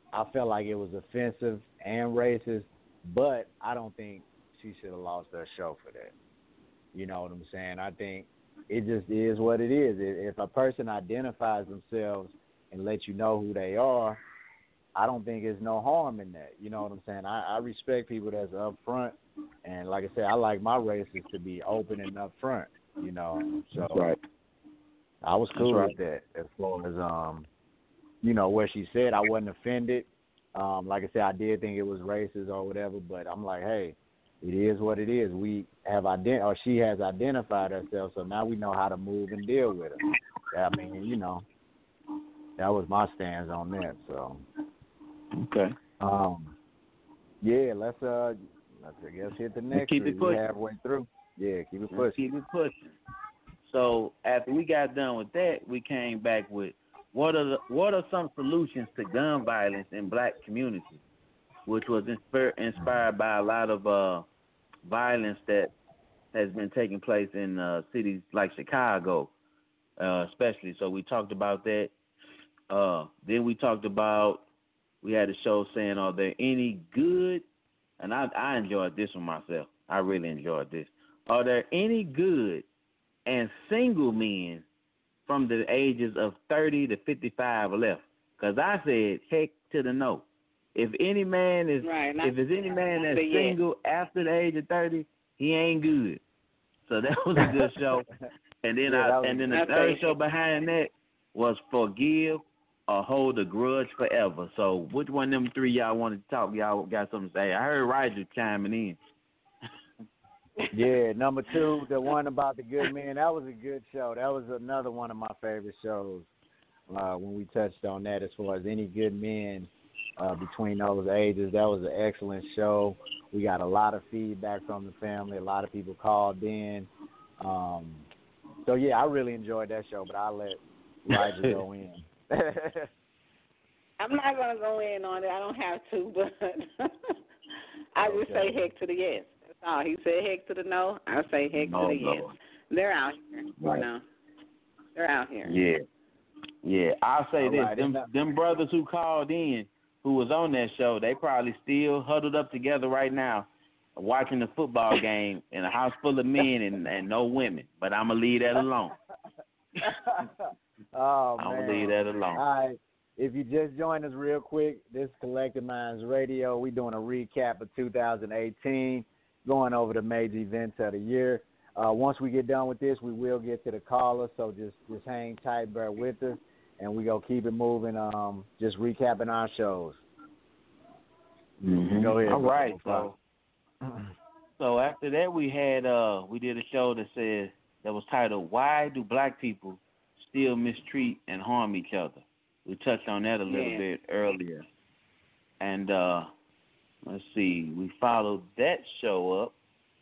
I felt like it was offensive and racist, but I don't think she should have lost her show for that. You know what I'm saying? I think it just is what it is. If a person identifies themselves and lets you know who they are, I don't think there's no harm in that. You know what I'm saying? I, I respect people that's upfront, and like I said, I like my races to be open and upfront. You know, so That's right. I was cool right. with that. As far as um, you know, what she said, I wasn't offended. Um, like I said, I did think it was racist or whatever, but I'm like, hey, it is what it is. We have ident- or she has identified herself, so now we know how to move and deal with her. I mean, you know, that was my stance on that. So, okay. Um, yeah, let's uh, let's I guess hit the next. Keep it pushing. Halfway through. Yeah, keep it pushing. Let's keep it pushing. So after we got done with that, we came back with what are the, what are some solutions to gun violence in black communities, which was inspired inspired by a lot of uh, violence that has been taking place in uh, cities like Chicago, uh, especially. So we talked about that. Uh, then we talked about, we had a show saying, are there any good, and I, I enjoyed this one myself. I really enjoyed this. Are there any good and single men from the ages of thirty to fifty-five left? Because I said, heck to the no. If any man is, right, if there's any man that's single after the age of thirty, he ain't good. So that was a good show. And then yeah, I, and then the third show behind that was Forgive or Hold a Grudge Forever. So which one of them three y'all wanted to talk? Y'all got something to say? I heard Rigel chiming in. Yeah, number two, the one about the good men, that was a good show. That was another one of my favorite shows uh, when we touched on that as far as any good men uh, between those ages. That was an excellent show. We got a lot of feedback from the family. A lot of people called in. Um, so, yeah, I really enjoyed that show, but I'll let Rigel go in. I'm not going to go in on it. I don't have to, but I would okay. say heck to the yes. That's all. He said heck to the no. I say heck no, to the no. yes. They're out here. Right. You know, they're out here. Yeah. Yeah. I'll say all this. Right. Them, them brothers who called in, who was on that show, they probably still huddled up together right now watching the football game in a house full of men and, and no women. But I'm going to leave that alone. oh, I'm man. going to leave that alone. All right. If you just joined us real quick, this is Collective Minds Radio. We're doing a recap of two thousand eighteen, going over the major events of the year. Uh, once we get done with this, we will get to the callers, so just, just hang tight, bear with us, and we're going to keep it moving, um, just recapping our shows. Mm-hmm. Go ahead. All right. So, so after that, we had uh, we did a show that said that was titled "Why Do Black People Still Mistreat and Harm Each Other?" We touched on that a little yeah. bit earlier, and uh, let's see, we followed that show up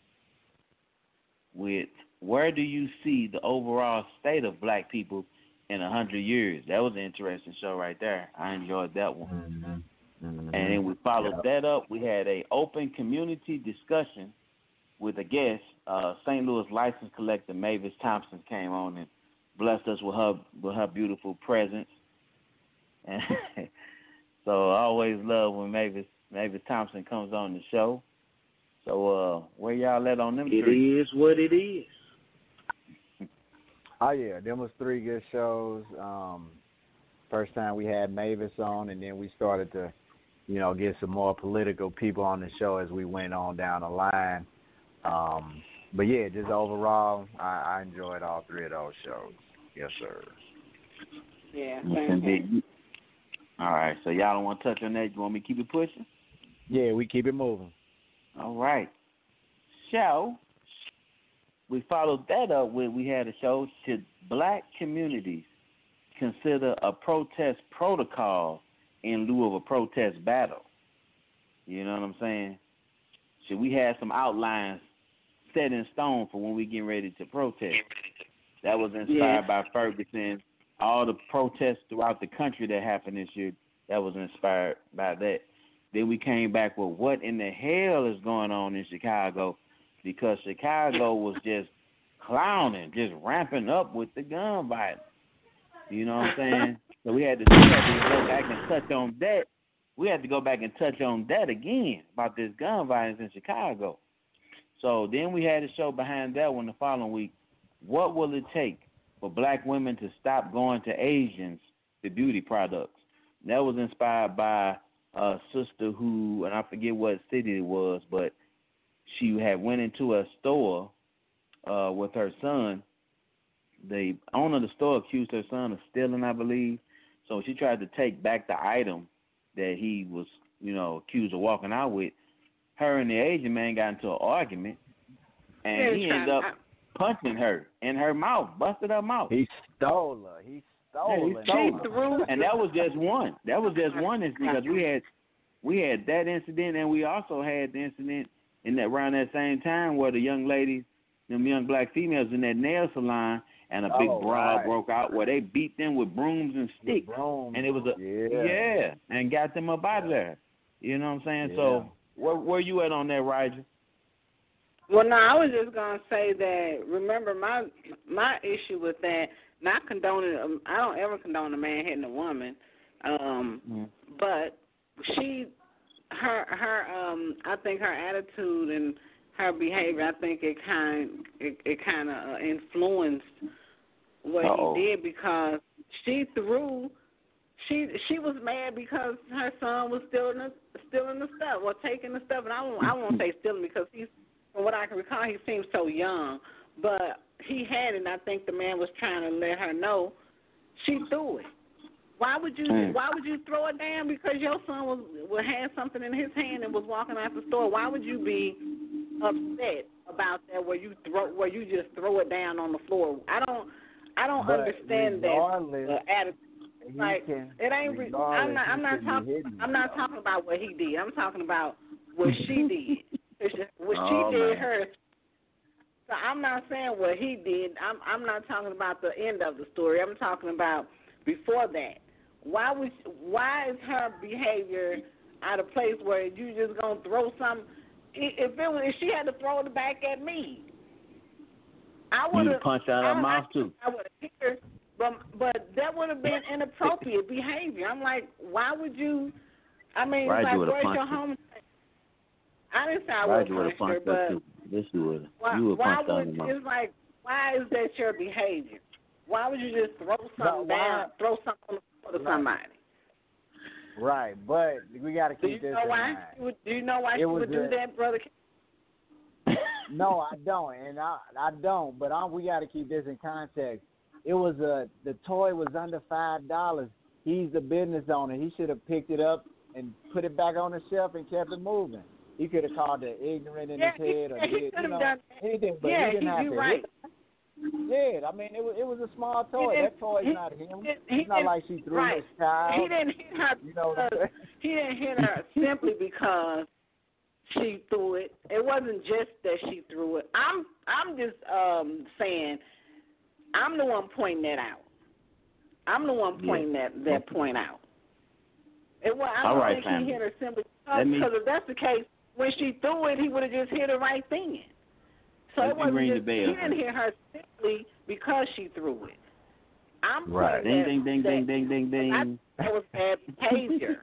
with "Where do you see the overall state of black people in a hundred years?" That was an interesting show right there. I enjoyed that one. Mm-hmm. Mm-hmm. And then we followed yeah. that up. We had a open community discussion with a guest. Uh, Saint Louis license collector Mavis Thompson came on and blessed us with her with her beautiful presence. And so I always love when Mavis Mavis Thompson comes on the show. So uh, where y'all at on them? It three? is what it is. Oh yeah, them was three good shows. Um, first time we had Mavis on, and then we started to, you know, get some more political people on the show as we went on down the line. Um, but yeah, just overall, I, I enjoyed all three of those shows. Yes, sir. Yeah, Yes, indeed. All right, so y'all don't want to touch on that. You want me to keep it pushing? Yeah, we keep it moving. All right. So we followed that up with, we had a show, should black communities consider a protest protocol in lieu of a protest battle? You know what I'm saying? Should we have some outlines set in stone for when we get ready to protest? That was inspired yeah. by Ferguson. All the protests throughout the country that happened this year, that was inspired by that. Then we came back with what in the hell is going on in Chicago, because Chicago was just clowning, just ramping up with the gun violence. You know what I'm saying? So we had to, we had to go back and touch on that we had to go back and touch on that again about this gun violence in Chicago. So then we had a show behind that one the following week. What will it take for black women to stop going to Asians for beauty products? And that was inspired by a sister who, and I forget what city it was, but she had went into a store uh, with her son. The owner of the store accused her son of stealing, I believe. So she tried to take back the item that he was, you know, accused of walking out with. Her and the Asian man got into an argument, and he ended up punching her in her mouth, busted her mouth. He stole her. He stole yeah, her. He stole her. And that was just one. That was just one incident because we had we had that incident, and we also had the incident in that around that same time where the young ladies, them young black females in that nail salon, and a big oh, brawl right. broke out where they beat them with brooms and sticks, brooms. and it was a yeah. yeah, and got them up out of there. You know what I'm saying? Yeah. So where where you at on that, Roger? Well, no, I was just gonna say that. Remember, my my issue with that, not condoning. Um, I don't ever condone a man hitting a woman, um, mm-hmm. but she, her, her. Um, I think her attitude and her behavior. I think it kind it, it kind of uh, influenced what Uh-oh. he did because she threw. She she was mad because her son was stealing the stealing the stuff or taking the stuff, and I won't I won't say stealing because he's. From what I can recall, he seemed so young, but he had it, and I think the man was trying to let her know she threw it. Why would you mm. Why would you throw it down because your son was had something in his hand and was walking out the store? Why would you be upset about that where you throw where you just throw it down on the floor? I don't I don't but understand that uh, attitude. Like it ain't. Re- I'm not. I'm not talking. I'm not talking about what he did. I'm talking about what she did. What oh, she did man. her. So I'm not saying what he did. I'm I'm not talking about the end of the story. I'm talking about before that. Why was why is her behavior out of place where you just gonna throw some? If it was, if she had to throw it back at me, I would have punched out her mouth too. I would have hit her, but but that would have been inappropriate behavior. I'm like, why would you? I mean, right, like, you where's your home? I didn't say I would have punched her, but too. Yes, you would. Why, you would why punch would down it's like why is that your behavior? Why would you just throw something no, down, throw something on the floor to somebody? Right, but we got to keep do you this know in why mind. She would, do you know why it she would a, do that, brother? No, I don't, and I I don't. But I, we got to keep this in context. It was a the toy was under five dollars. He's the business owner. He should have picked it up and put it back on the shelf and kept it moving. He could have called it ignorant in yeah, his head or he, did, he you know, done anything, but yeah, he didn't he, have to. Right. Yeah, I mean, it was it was a small toy. That toy is not him. He, he it's not like she threw right. his child. He didn't hit her. You know because, he didn't hit her simply because she threw it. It wasn't just that she threw it. I'm I'm just um, saying, I'm the one pointing that out. I'm the one pointing yeah. that that point out. It was, I don't right, think family. he hit her simply because, me, because if that's the case, when she threw it, he would have just hit her right then. So it wasn't just, the he didn't hit her simply because she threw it. I'm right. Ding, that, ding, ding, that, ding, ding, ding, ding. I, that was bad behavior.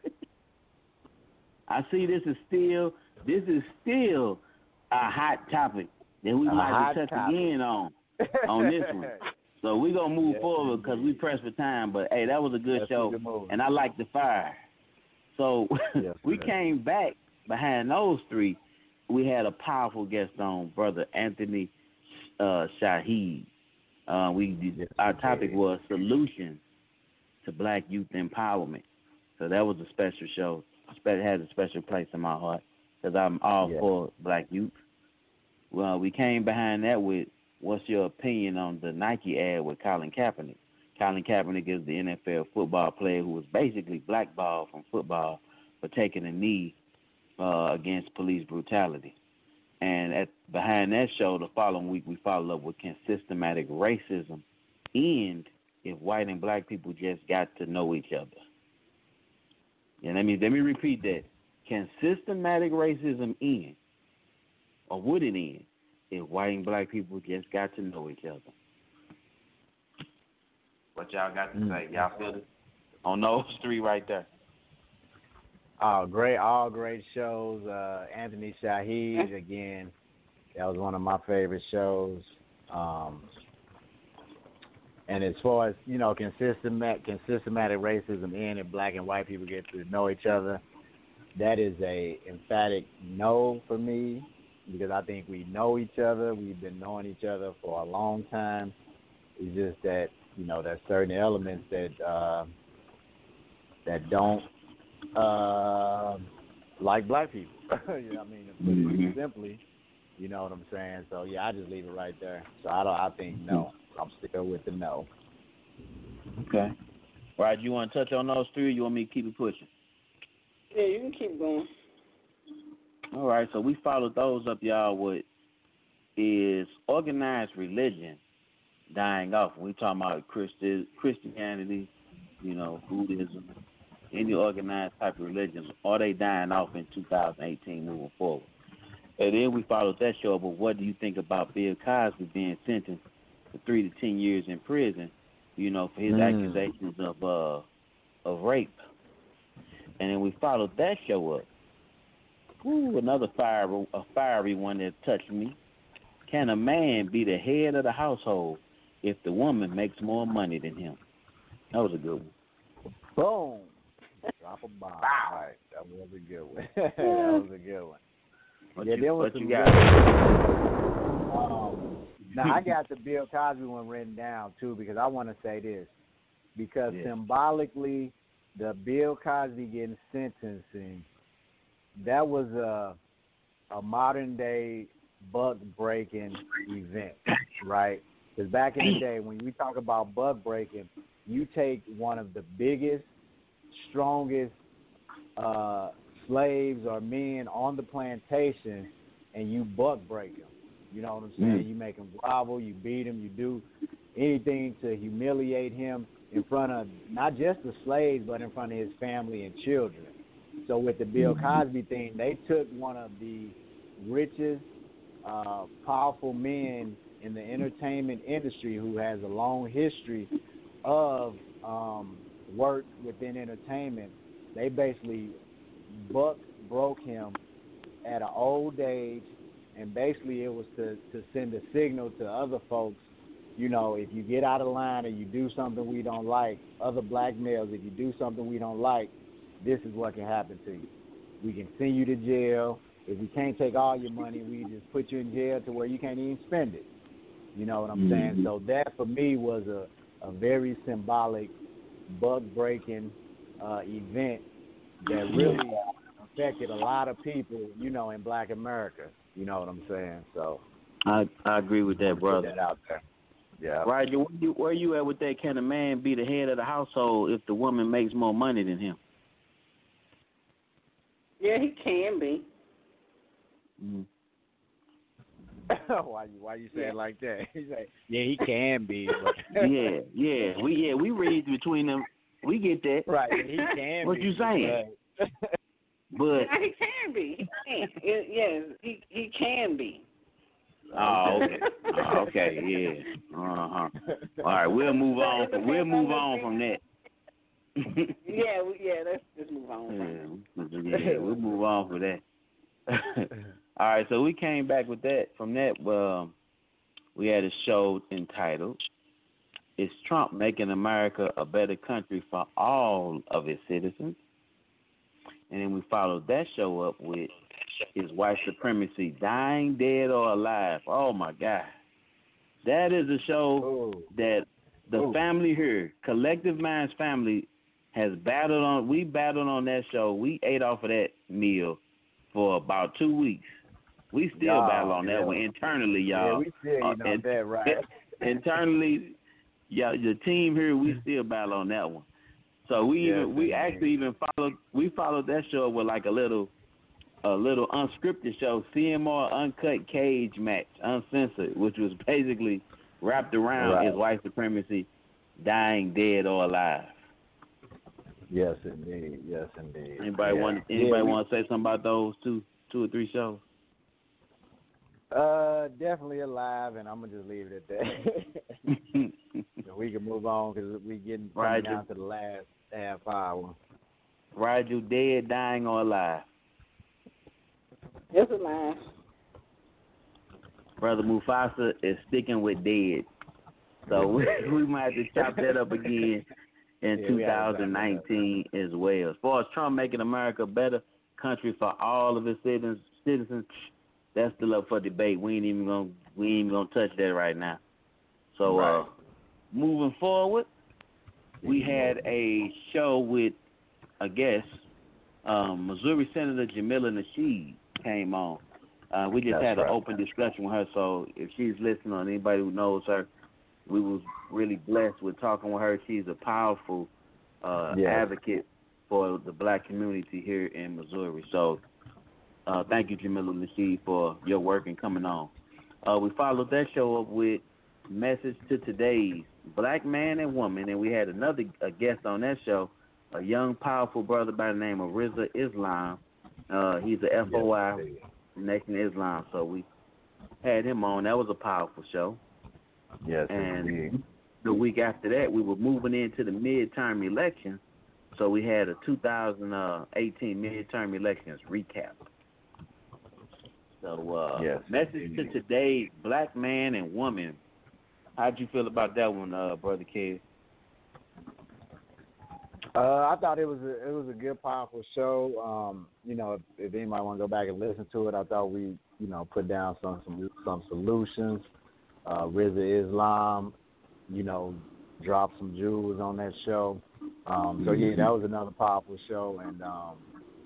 I see this is still this is still a hot topic that we a might touch topic. again on on this one. So we're going to move yes, forward because we pressed for time. But, hey, that was a good That's show, a and I like the fire. So yes, we came back behind those three. We had a powerful guest on, Brother Anthony uh, Shaheed. Uh, we yes, Our topic was solutions to black youth empowerment. So that was a special show. It has a special place in my heart because I'm all yes. for black youth. Well, we came behind that with, what's your opinion on the Nike ad with Colin Kaepernick? Colin Kaepernick is the N F L football player who was basically blackballed from football for taking a knee uh, against police brutality. And at behind that show, the following week, we followed up with, can systematic racism end if white and black people just got to know each other? And let me, let me repeat that. Can systematic racism end, or would it end, if white and black people just got to know each other? What y'all got to say? Y'all feel it? On those three right there. Oh, great, all great shows. Uh, Anthony Shahid, again, that was one of my favorite shows. Um, and as far as, you know, consistent, consystematic racism in and black and white people get to know each other, that is a emphatic no for me, because I think we know each other. We've been knowing each other for a long time. It's just that, you know, there's certain elements that uh, that don't uh, like black people. You know what I mean? To put it Mm-hmm. simply, you know what I'm saying? So, yeah, I just leave it right there. So, I don't. I think no. I'm still with the no. Okay. Right, you want to touch on those three, or you want me to keep it pushing? Yeah, you can keep going. All right, so we followed those up, y'all, with is organized religion dying off. When we talking about Christi- Christianity, you know, Buddhism, any organized type of religions, are they dying off in two thousand eighteen moving forward? And then we followed that show, but what do you think about Bill Cosby being sentenced to three to ten years in prison, you know, for his Mm. accusations of uh, of rape? And then we followed that show up. Ooh, another fire, a fiery one that touched me. Can a man be the head of the household if the woman makes more money than him? That was a good one. Boom. Drop a bomb. All right. That was a good one. That was a good one. What yeah, you, there was what some you good got? um, now, I got the Bill Cosby one written down, too, because I want to say this. Because Yeah. symbolically, the Bill Cosby getting sentencing, that was a, a modern-day buck-breaking event, right? Because back in the day, when we talk about buck-breaking, you take one of the biggest, strongest uh, slaves or men on the plantation and you buck-break them. You know what I'm saying? Mm. You make him grovel, you beat him, you do anything to humiliate him in front of not just the slaves, but in front of his family and children. So with the Bill Cosby thing, they took one of the richest, uh, powerful men in the entertainment industry who has a long history of um, work within entertainment. They basically buck broke him at an old age, and basically it was to, to send a signal to other folks, you know, if you get out of line or you do something we don't like, other black males, if you do something we don't like, this is what can happen to you. We can send you to jail. If we can't take all your money, we just put you in jail to where you can't even spend it. You know what I'm Mm-hmm. saying? So that, for me, was a, a very symbolic, buck-breaking uh, event that really affected a lot of people, you know, in black America. You know what I'm saying? So I I agree with that, brother. Put that out there. Yeah. Roger, where you, where you at with that? Can a man be the head of the household if the woman makes more money than him? Yeah, he can be. Mm-hmm. why you why you say Yeah. it like that? He's like, yeah, he can be, but yeah, yeah, we yeah we read between them. We get that. right, he can. What be, you saying? But, But Yeah, he can be. He can. It, yes, he he can be. oh, okay, oh, okay, yeah, uh huh. All right, we'll move on. From, we'll move on from that. Yeah, we, yeah. Let's just move on. From yeah, yeah, we'll move on for that. All right, so we came back with that. From that, um, we had a show entitled "Is Trump Making America a Better Country for All of Its Citizens?" And then we followed that show up with "Is White Supremacy Dying, Dead, or Alive?" Oh my God, that is a show Ooh. that the Ooh. family here, Collective Minds family, has battled on. We battled on that show. We ate off of that meal for about two weeks. We still Y'all, battle on that yeah. one internally, y'all. Yeah, we still Uh, eating and- off that, right? internally, yeah, the team here, we still battle on that one. So we Yes, even we indeed. actually even followed we followed that show with like a little a little unscripted show, C M R Uncut Cage Match, uncensored, which was basically wrapped around Right. is white supremacy dying, dead, or alive. Yes, indeed. Yes, indeed. Anybody yeah. want anybody yeah, we- want to say something about those two two or three shows? Uh, definitely alive, and I'm gonna just leave it at that. We can move on because we getting coming Right. down to the last half hour. Raju dead, dying, or alive? It's alive. Brother Mufasa is sticking with dead. So we, we might have to chop that up again in Yeah, two thousand nineteen as well. As far as Trump making America a better country for all of its citizens, citizens, that's still up for debate. We ain't even gonna we ain't even gonna touch that right now. So Right. uh, moving forward, we had a show with a guest, um, Missouri Senator Jamila Nasheed came on. Uh, we just That's had an right. open discussion with her. So if she's listening, or anybody who knows her, we was really blessed with talking with her. She's a powerful uh, Yes. advocate for the black community here in Missouri. So uh, thank you, Jamila Nasheed, for your work and coming on. Uh, we followed that show up with Message to Today's Black Man and Woman, and we had another a guest on that show, a young, powerful brother by the name of Rizza Islam. Uh, he's a F O I, Nation of Islam, so we had him on. That was a powerful show. Yes, And indeed. the week after that, we were moving into the midterm elections, so we had a two thousand eighteen midterm elections recap. So, uh, Yes, message indeed. to today's black man and woman. How'd you feel about that one, uh, Brother Kid? Uh, I thought it was a, it was a good, powerful show. Um, you know, if, if anybody want to go back and listen to it, I thought we, you know, put down some some, some solutions. Uh, Rizza Islam, you know, dropped some jewels on that show. Um, so yeah, that was another powerful show, and um,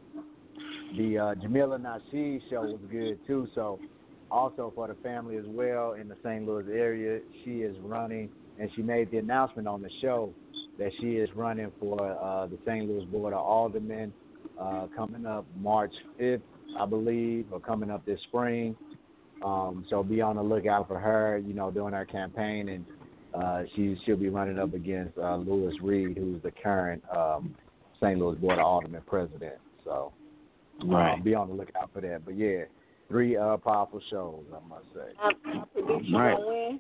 the uh, Jamila Nasheed show was good too. So also for the family as well in the Saint Louis area, she is running, and she made the announcement on the show that she is running for uh, the Saint Louis Board of Aldermen uh, coming up March fifth, I believe, or coming up this spring. Um, so be on the lookout for her, you know, during her campaign, and uh, she, she'll be running up against uh, Louis Reed, who's the current um, Saint Louis Board of Aldermen president. So um, Right. be on the lookout for that. But, yeah, three uh, powerful shows, I must say. I, I predict she's Right. gonna win.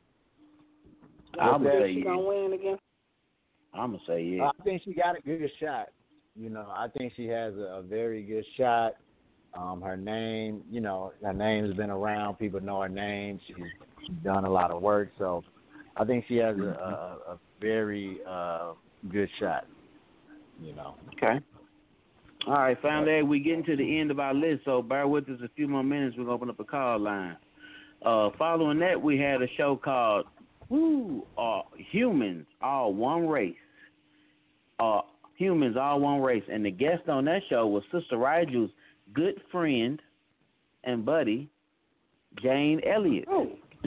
I'm I gonna predict say she's yeah. gonna win again. I'm gonna say yeah. Uh, I think she got a good shot. You know, I think she has a, a very good shot. Um, her name, you know, her name's been around. People know her name. She's, she's done a lot of work. So I think she has a, a, a very uh, good shot, you know. Okay. All right, finally, we getting to the end of our list, so bear with us a few more minutes. We're going to open up a call line. Uh, following that, we had a show called Who Are Humans All One Race? Uh, Humans All One Race. And the guest on that show was Sister Raju's good friend and buddy, Jane Elliott. Oh.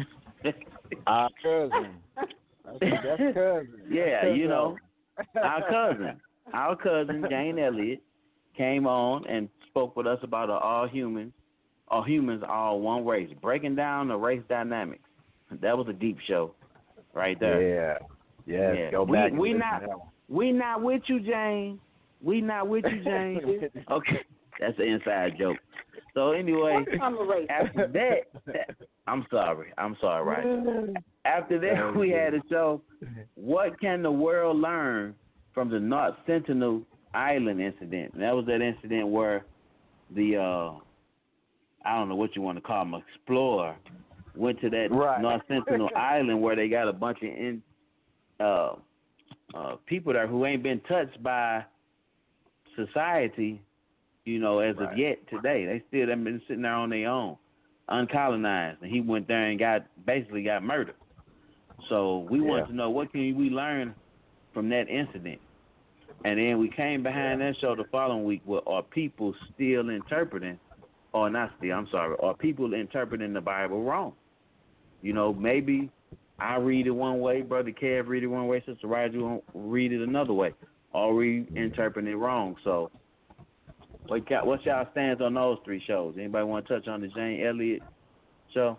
Our cousin. That's, that's cousin. Yeah, That's cousin. you know, our cousin, our cousin Jane Elliott came on and spoke with us about uh, all humans, all humans, all one race, breaking down the race dynamics. That was a deep show, right there. Yeah. Yes, Yeah. go We- back and we listen not- to that one. We not with you, Jane. We not with you, Jane. Okay, that's an inside joke. So anyway, I'm a race. after that, I'm sorry. I'm sorry, right? After that, we had a show, What Can the World Learn from the North Sentinel Island incident? And that was that incident where the, uh, I don't know what you want to call them, explorer, went to that Right. North Sentinel Island where they got a bunch of in, uh, uh, people there who ain't been touched by society, you know, as Right. of yet today. They still have been sitting there on their own, uncolonized. And he went there and got basically got murdered. So we Yeah. wanted to know what can we learn from that incident. And then we came behind that show the following week with are people still interpreting, or not still, I'm sorry, are people interpreting the Bible wrong? You know, maybe I read it one way, Brother Kev read it one way, Sister Raju read it another way. Or we interpreting it wrong. So what ca- what's y'all stance on those three shows? Anybody want to touch on the Jane Elliott show?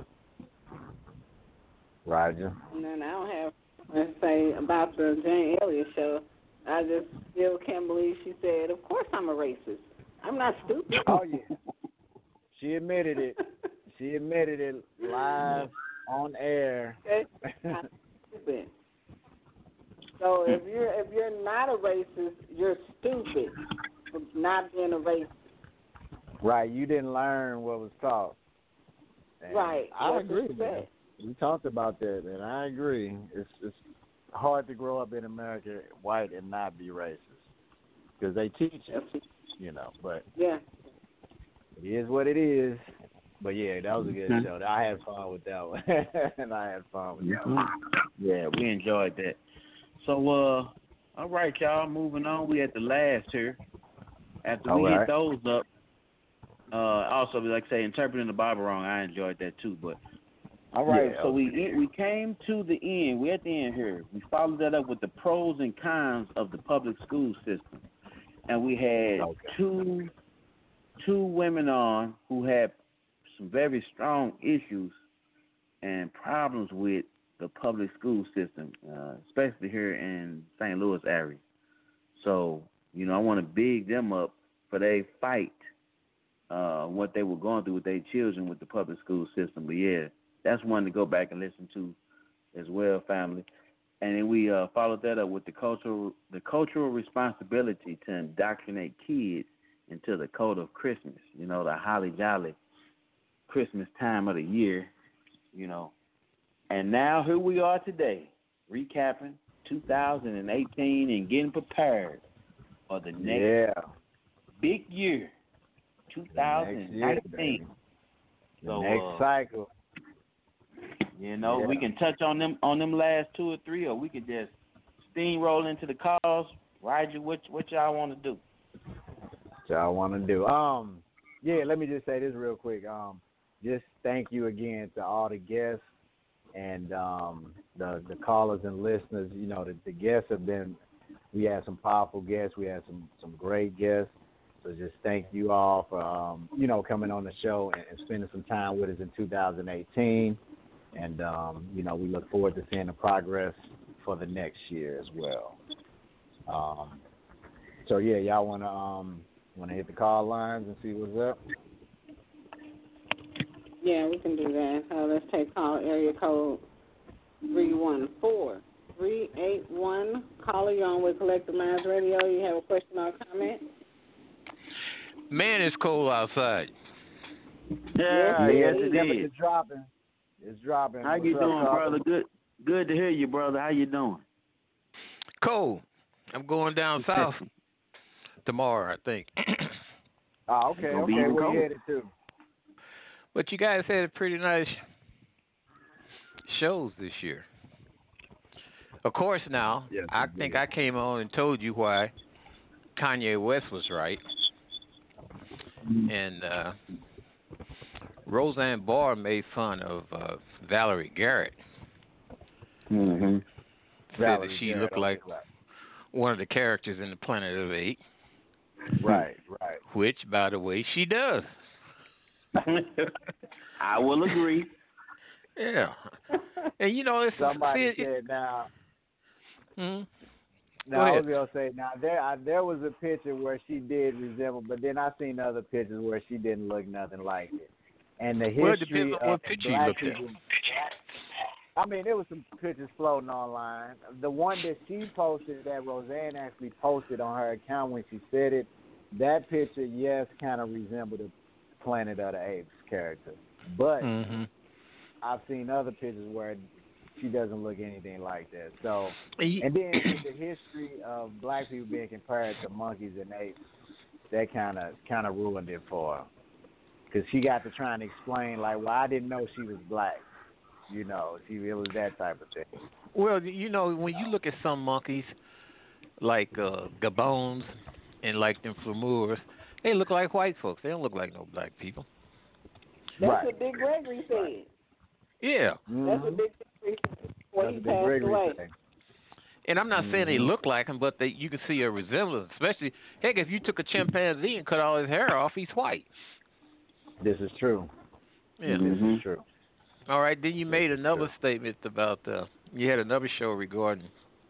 Roger. And then I don't have to say about the Jane Elliott show. I just still can't believe she said, of course I'm a racist. I'm not stupid. Oh, yeah. She admitted it. She admitted it live on air. Okay? I'm not stupid. So if you're if you're not a racist, you're stupid for not being a racist. Right, you didn't learn what was taught. And Right. I That's agree, what man. said. We talked about that, and I agree. It's it's hard to grow up in America white and not be racist because they teach it, you know. But yeah, it is what it is. But yeah, that was a good Mhm. show. I had fun with that one, and I had fun with that Mhm. one. Yeah, we enjoyed that. So, uh, all right, y'all, moving on. We at the last here. After we All hit right. those up, uh, also, like I say, interpreting the Bible wrong, I enjoyed that too. But all right, Yeah, so okay. we we came to the end. We're at the end here. We followed that up with the pros and cons of the public school system, and we had Okay. two two women on who had some very strong issues and problems with the public school system, uh, especially here in Saint Louis area. So, you know, I want to big them up for their fight, uh, what they were going through with their children with the public school system. But yeah, that's one to go back and listen to as well, family. And then we uh, followed that up with the cultural the cultural responsibility to indoctrinate kids into the code of Christmas. You know, the holly jolly Christmas time of the year. You know, and now here we are today, recapping two thousand eighteen and getting prepared for the next Yeah. big year, Next twenty nineteen. year, baby. The So, next uh, cycle. you know, Yeah. we can touch on them on them last two or three, or we could just steamroll into the calls. Roger, what what y'all want to do? What y'all want to do? Um, yeah. Let me just say this real quick. Um, just thank you again to all the guests and um the the callers and listeners. You know, the, the guests have been. We had some powerful guests. We had some some great guests. So just thank you all for um you know coming on the show and, and spending some time with us in two thousand eighteen. And, um, you know, we look forward to seeing the progress for the next year as well. Um, so, yeah, y'all want to um, want to hit the call lines and see what's up? yeah, we can do that. Uh, let's take call area code three one four, three eight one. Caller, you're on with Collective Minds Radio. You have a question or comment? Man, it's cold outside. Yeah, yes, it it's is. dropping. It's dropping. How What's you up, doing, Carter? brother? Good, good to hear you, brother. How you doing? Cold. I'm going down south tomorrow, I think. Oh, okay, Gonna be okay. even Where you colder. headed to? But you guys had a pretty nice shows this year. Of course, now, Yes, I we think did. I came on and told you why Kanye West was right. And uh, Roseanne Barr made fun of uh, Valerie Garrett. Mm-hmm. Said Valerie that she Garrett, looked okay, like right. one of the characters in the Planet of the Apes, Right, right. which, by the way, she does. I will agree. Yeah. And, you know, it's... Somebody see, it, said now. hmm? Now, Go I ahead. was gonna say now there I, there was a picture where she did resemble, but then I seen other pictures where she didn't look nothing like it. And the Well, it history depends on of what picture you black looked at. people. I mean, there was some pictures floating online. The one that she posted, that Roseanne actually posted on her account when she said it, that picture, yes, kind of resembled the Planet of the Apes character. But Mm-hmm. I've seen other pictures where she doesn't look anything like that. So, He- and then the history of black people being compared to monkeys and apes, that kind of kind of ruined it for her, because she got to trying to explain like, well, I didn't know she was black. You know, she it was that type of thing. Well, you know, when you look at some monkeys, like uh, Gabons and like them flemurs, they look like white folks. They don't look like no black people. That's Right. what Big Gregory said. Yeah. That's what Big Gregory said before That's he a big passed Gregory away. thing. And I'm not saying they Mhm. look like him, but they, you can see a resemblance. Especially, heck, if you took a chimpanzee and cut all his hair off, he's white. This is true. Yeah. This Mhm. is true. All right. Then you made This is another true. statement about uh, you had another show regarding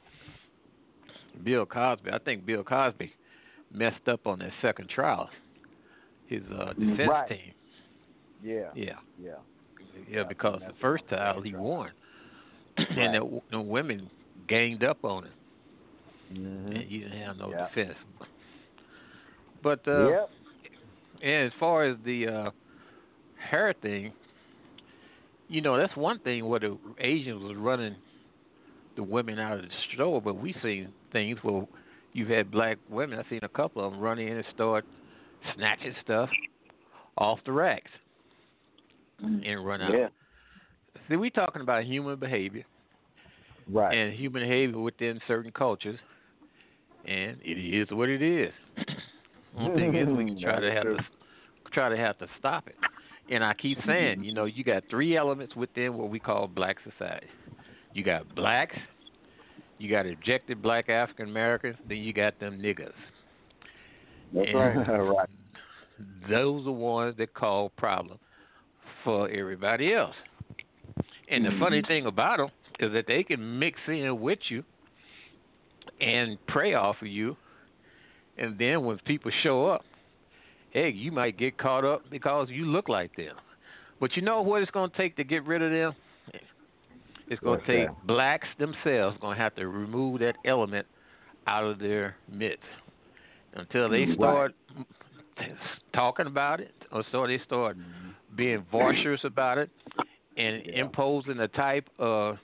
Bill Cosby. I think Bill Cosby messed up on that second trial. His uh, defense Right. team. Yeah. Yeah. Yeah. Yeah, because the first trial he won, and the, the women ganged up on him. Mm-hmm. and you didn't have no Yep. defense. But uh, Yep. and as far as the uh, hair thing, you know, that's one thing where the Asians was running the women out of the store, but we seen things where you've had black women. I've seen a couple of them run in and start snatching stuff off the racks and run out. Yeah. See, we talking about human behavior Right. and human behavior within certain cultures, and it is what it is. One thing is we can try to have to try to have to stop it. And I keep saying, you know, you got three elements within what we call black society. You got blacks, you got rejected black African Americans, then you got them niggas. That's And right. Right. those are ones that cause problem for everybody else. And the funny thing about them is that they can mix in with you and prey off of you, and then when people show up, hey, you might get caught up because you look like them. But you know what it's going to take to get rid of them? It's going to What's take that? blacks themselves going to have to remove that element out of their midst until they Right. start talking about it, or so they start being boisterous about it and Yeah. imposing the type of,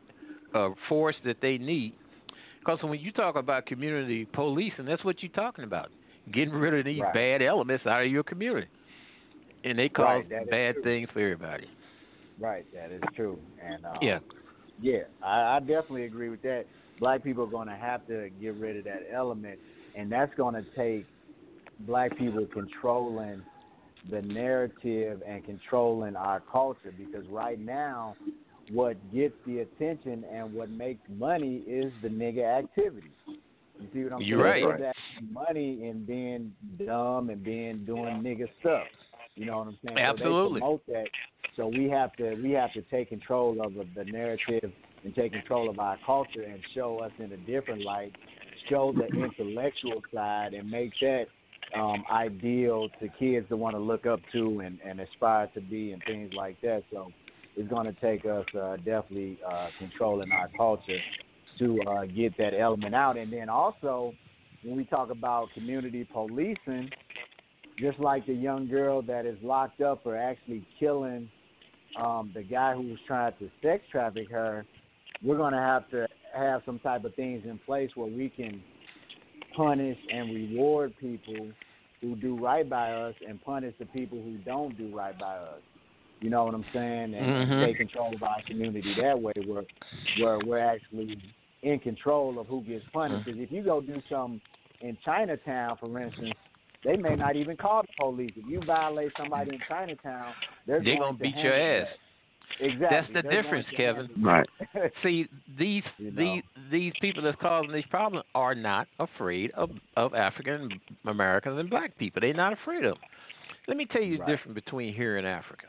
of force that they need. Because when you talk about community policing, that's what you're talking about. Getting rid of these Right. bad elements out of your community. And they cause Right, that is bad true. things for everybody. Right. That is true. And um, Yeah. Yeah, I, I definitely agree with that. Black people are going to have to get rid of that element, and that's going to take black people controlling the narrative and controlling our culture, because right now what gets the attention and what makes money is the nigga activity. You see what I'm You're saying? right. There's that money in being dumb and being doing nigga stuff. You know what I'm saying? Absolutely. So they promote that. So we have to we have to take control of the, the narrative and take control of our culture and show us in a different light, show the intellectual side, and make that um, ideal to kids to want to look up to and, and aspire to be and things like that. So it's going to take us uh, definitely uh, controlling our culture to uh, get that element out. And then also, when we talk about community policing, just like the young girl that is locked up for actually killing um, the guy who was trying to sex traffic her, we're going to have to have some type of things in place where we can punish and reward people who do right by us and punish the people who don't do right by us. You know what I'm saying? And, Mhm. and take control of our community that way, where where we're actually in control of who gets punished. Because if you go do something in Chinatown, for instance, they may not even call the police. If you violate somebody in Chinatown, they're, They're going gonna to beat your handle ass. that. Exactly. That's the They're going difference, to Kevin. handle Right. that. See, these You know. these these people that's causing these problems are not afraid of, of African Americans and black people. They're not afraid of them. Let me tell you the Right. difference between here and Africa.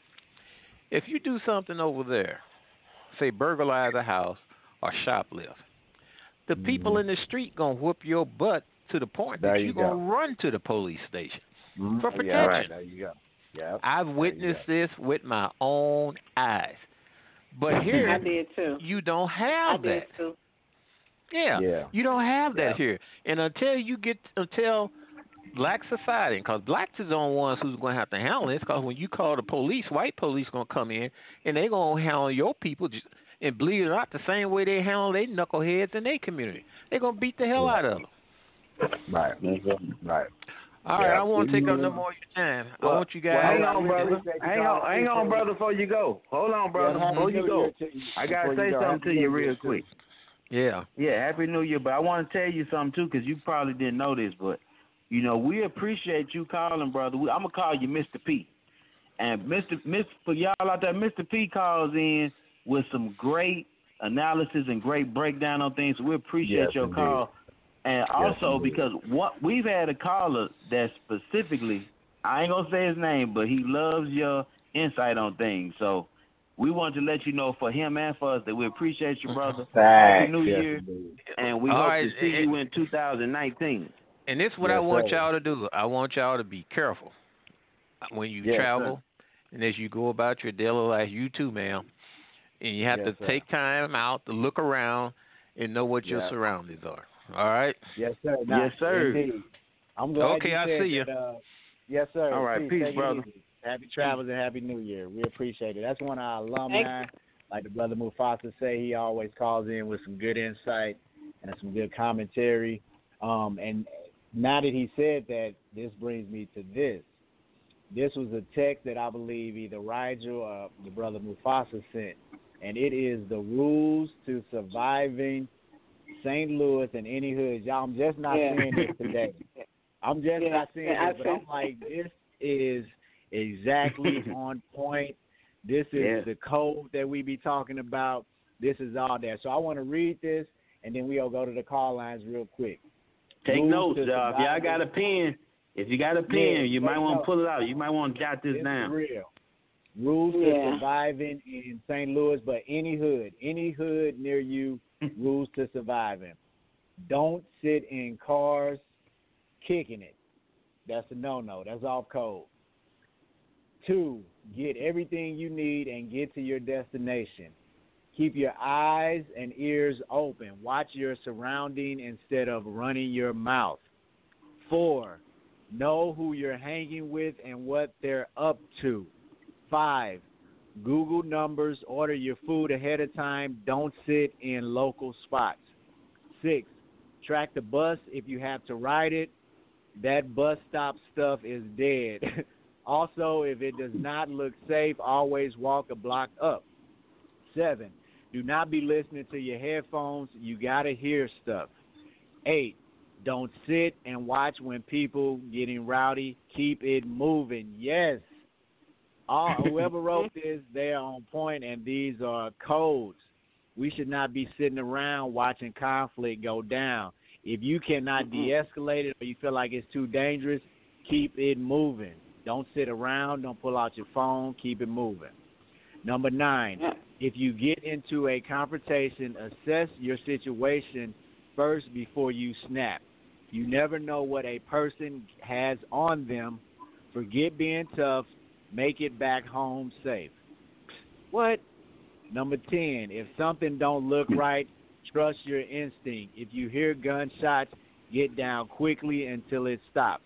If you do something over there, say burglarize a house or shoplift, the Mhm. people in the street gonna whoop your butt to the point There that you you're go. gonna run to the police station Mhm. for Yeah, protection. right. There you go. Yep. I've There you witnessed go. this with my own eyes. But here, I did too. you don't I have did that. too. Yeah. Yeah. You don't have that Yeah. here. And until you get, until black society, because blacks is the only ones who's going to have to handle this, because when you call the police, white police going to come in, and they're going to handle your people, just, and believe it or not, the same way they handle their knuckleheads in their community. They're going to beat the hell Yeah. out of them. Right. Right. All right, Yeah. I won't take up no more of your time. Well, I want you Well, guys. hang I on, really brother. appreciate you, Hang Carl. on, hang on, brother, before you go. Hold on, brother, Yeah, Happy before you New go. Year to you. I gotta Before say you go, something Happy to New you Year real to quick. Yeah. Yeah, Happy New Year. But I want to tell you something too, because you probably didn't know this, but you know we appreciate you calling, brother. We, I'm gonna call you Mister P. And Mister Mister for y'all out there, Mister P calls in with some great analysis and great breakdown on things. So we appreciate Yes, your indeed. call. And also indeed. because what we've had a caller that specifically, I ain't gonna say his name, but he loves your insight on things. So we want to let you know for him and for us that we appreciate you, brother. Happy New Yes, Year, indeed. and we All hope right, to see and- you in two thousand nineteen. And this is what Yes, I want sir. y'all to do. I want y'all to be careful when you Yes, travel and as you go about your daily life. You too, ma'am. And you have Yes, to sir. take time out to look around and know what your Yeah. surroundings are. All right. Yes, sir. Nah, Yes, sir. Indeed. I'm glad Okay, you I said see you. that, uh, yes, sir. All right, peace, Take it brother. easy. Happy travels and happy New Year. We appreciate it. That's one of our alumni. Like the brother Mufasa say, he always calls in with some good insight and some good commentary. Um, and now that he said that, this brings me to this. This was a text that I believe either Rigel or the brother Mufasa sent, and it is the rules to surviving Saint Louis and any hoods. Y'all, I'm just not Yeah. seeing this today. I'm just Yeah, not seeing yeah, this, but I'm like, this is exactly on point. This is Yeah. the code that we be talking about. This is all there. So I want to read this, and then we'll go to the call lines real quick. Take Rules notes, to y'all. If y'all survive- got a pen, if you got a pen, Yeah, you take might want to notes. pull it out. You might want to jot this This down. is real. Rules Yeah. to surviving in Saint Louis, but any hood, any hood near you, rules to surviving. Don't sit in cars kicking it. That's a no-no. That's off code. Two, get everything you need and get to your destination. Keep your eyes and ears open. Watch your surrounding instead of running your mouth. Four, know who you're hanging with and what they're up to. Five, Google numbers, order your food ahead of time. Don't sit in local spots. Six, track the bus if you have to ride it. That bus stop stuff is dead. Also, if it does not look safe, always walk a block up. Seven, do not be listening to your headphones. You got to hear stuff. Eight, don't sit and watch when people getting rowdy. Keep it moving. Yes. All, whoever wrote this, they are on point, and these are codes. We should not be sitting around watching conflict go down. If you cannot de-escalate it or you feel like it's too dangerous, keep it moving. Don't sit around. Don't pull out your phone. Keep it moving. Number nine, if you get into a confrontation, assess your situation first before you snap. You never know what a person has on them. Forget being tough. Make it back home safe. What? Number ten, if something don't look right, trust your instinct. If you hear gunshots, get down quickly until it stops.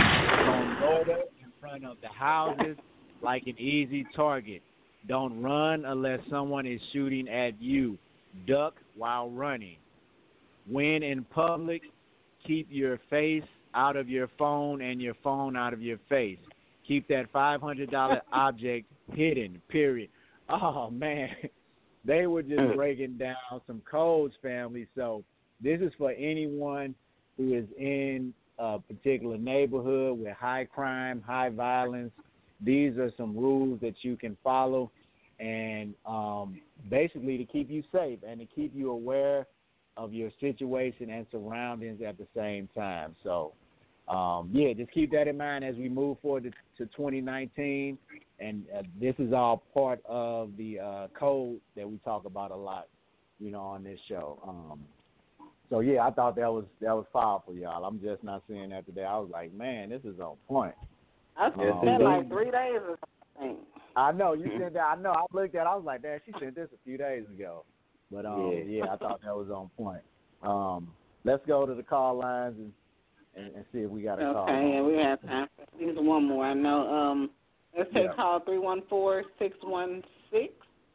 Don't loiter in front of the houses like an easy target. Don't run unless someone is shooting at you. Duck while running. When in public, keep your face out of your phone and your phone out of your face. Keep that five hundred dollars object hidden, period. Oh, man. They were just breaking down some codes, family. So this is for anyone who is in a particular neighborhood with high crime, high violence. These are some rules that you can follow and um, basically to keep you safe and to keep you aware of your situation and surroundings at the same time. So, um, yeah, just keep that in mind as we move forward to, to twenty nineteen. And uh, this is all part of the uh, code that we talk about a lot, you know, on this show. Um, so, yeah, I thought that was that was powerful, y'all. I'm just not seeing that today. I was like, man, this is on point. I Yes, spent indeed. like three days or something. I know you sent that. I know. I looked at it. I was like, man, she sent this a few days ago. But um, Yeah. yeah. I thought that was on point. Um, let's go to the call lines and, and, and see if we got a call. Okay, and we have time for at least one more. I know. Um, let's take Yeah. call three one four, six one six.